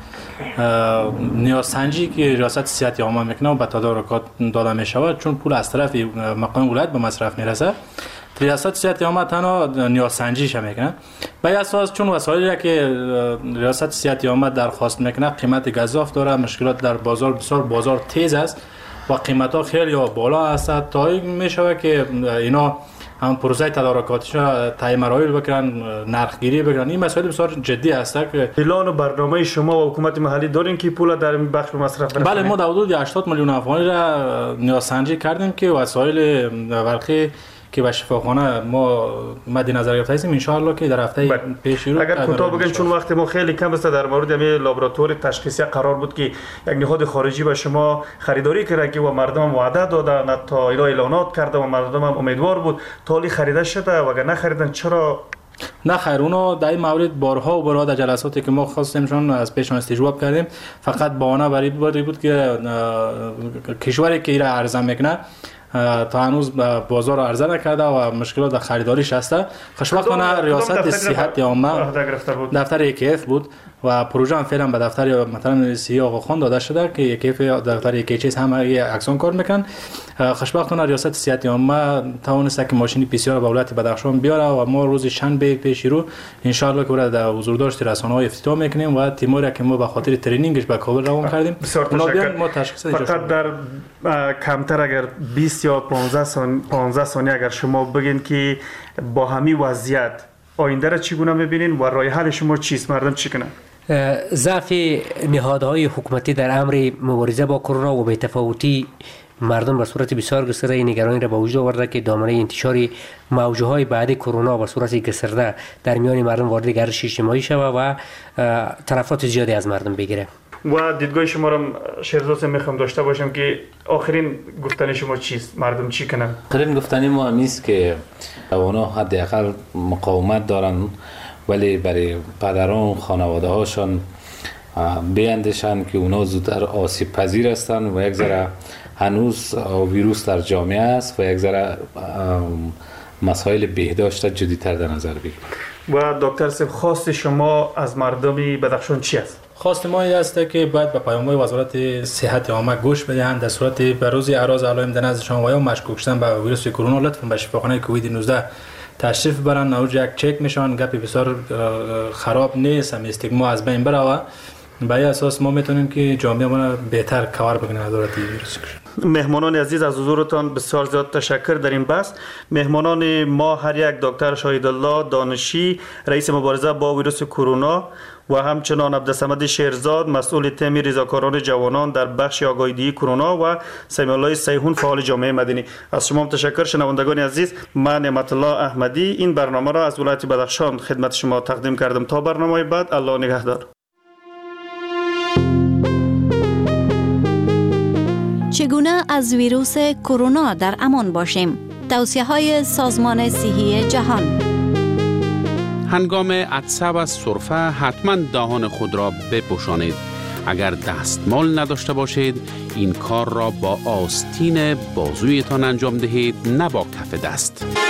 Speaker 22: نیازسنجی که ریاست صحت عامه میکنه به تدارکات داده می شود، چون پول از طرف مقام ولایت به مصرف میرسه. ریاست صحت عامه تنها نیازسنجیش میکنه به اساس چون وسایلی که ریاست صحت عامه درخواست میکنه قیمت گزاف داره، مشکلات در بازار بسیار بازار تیز است و قیمت ها خیلی بالا است تا این میشه که اینا هم پروسه تدارکاتش طی مراحل بکنن، نرخگیری بکنن. این مسائل بسیار جدی است که
Speaker 21: اعلان و برنامه شما و حکومت محلی دارین که پول در این بخش به مصرف برسونه؟
Speaker 22: بله، ما در حدود 80 میلیون افغانی را نیازسنجی کردیم که وسایل برقی که به شفاخانه ما مد نظر گرفته هستیم ان شاء الله که در هفته پیش رو.
Speaker 21: اگر کوتاه بگین چون وقت ما خیلی کم است، در مورد همین لابراتوار تشخیصی قرار بود که یک نهاد خارجی به شما خریداری کرده که و مردم هم وعده دادن، تا اعلانات کرده و مردم هم امیدوار بود، تالی خریده شده و اگر نخریدن چرا؟
Speaker 22: نه خیر، اونا در این مورد بارها و بارها در جلساتی که ما خواستیمشون از پیششون استجواب کردیم، فقط بهانه برای بود که کشوری که ایرا عرضه میکنه تا هنوز بازار عرضه نکرده و مشکلات در خریداریش هسته. خوشبختانه ریاست صحت عامه دفتر AKF بود و پروژه هم فعلا به دفتر مثلا سی آقا خان داده شده که AKF دفتر AKCS هم یکسان کار میکن. خوشبختانه ریاست صحت عامه توانسته که ماشین PCR به ولایت بدخشان بیاره و ما روز شنبه پیش رو ان شاء الله که در حضورداشت رسانه‌های افتتاح میکنیم و تیمایی را که ما به خاطر ترینینگش به کابل روان کردیم
Speaker 21: ما تشخیص فقط در کمتر اگر 20 یا 15 ثانیه اگر شما بگین که با همین وضعیت آینده را چگونه می‌بینین و راه حل شما چیست؟ مردم چی کنن؟
Speaker 1: ضعف نهادهای حکومتی در امر مبارزه با کرونا و بی‌تفاوتی مردم به صورت بسیار گسترده نگرانی را به وجود آورده که دامنه انتشار موج‌های بعد کرونا به صورت گسترده در میان مردم وارد گردش اجتماعی شود و تلفات زیادی از مردم بگیره.
Speaker 21: و دیدگاه شما را شیرزاد میخوام داشته باشم که آخرین گفتن شما چیست؟ مردم چی کنن؟
Speaker 5: آخرین گفتن ما همیست که اونا حداقل مقاومت دارن، ولی برای پدران خانواده هاشون بیاندیشند که اونا زودتر آسیب پذیر هستند و یک ذره هنوز ویروس در جامعه است و یک ذره مسائل بهداشت جدی‌تر در نظر بگیرید.
Speaker 21: و دکتر صاحب خواست شما از مردم بدخشان چی است؟
Speaker 22: خواست ما این است که باید به پیام‌های وزارت صحت عامه گوش بدهند در صورت بروز اعراض علائم در نزدشان و یا مشکوک شدن به ویروس کرونا لطفاً به شفاخانه کووید 19 تشریف برن. اوج یک چک میشن، گپی بسیار خراب نیست، هم استیگما از بین بره. به این اساس ما میتونیم که جامعه ما بهتر کار بکنیم از دولت ویروس.
Speaker 21: مهمانان عزیز از حضورتان بسیار زیاد تشکر در این بحث. مهمانان ما هر یک دکتر شاهدالله دانشی رئیس مبارزه با ویروس کرونا و همچنان عبدالصمد شیرزاد مسئول تیم ریزاکاران جوانان در بخش آگاهی‌دهی کرونا و سمیع الله سیحون فعال جامعه مدنی. از شما تشکر. شنوندگان عزیز، من نعمت الله احمدی این برنامه را از ولایت بدخشان خدمت شما تقدیم کردم. تا برنامه بعد، الله نگهدار.
Speaker 17: چگونه از ویروس کرونا در امان باشیم؟ توصیه‌های سازمان صحی جهان.
Speaker 3: هنگام عطسه و سرفه حتما دهان خود را بپوشانید. اگر دستمال نداشته باشید این کار را با آستین بازویتان انجام دهید، نه با کف دست.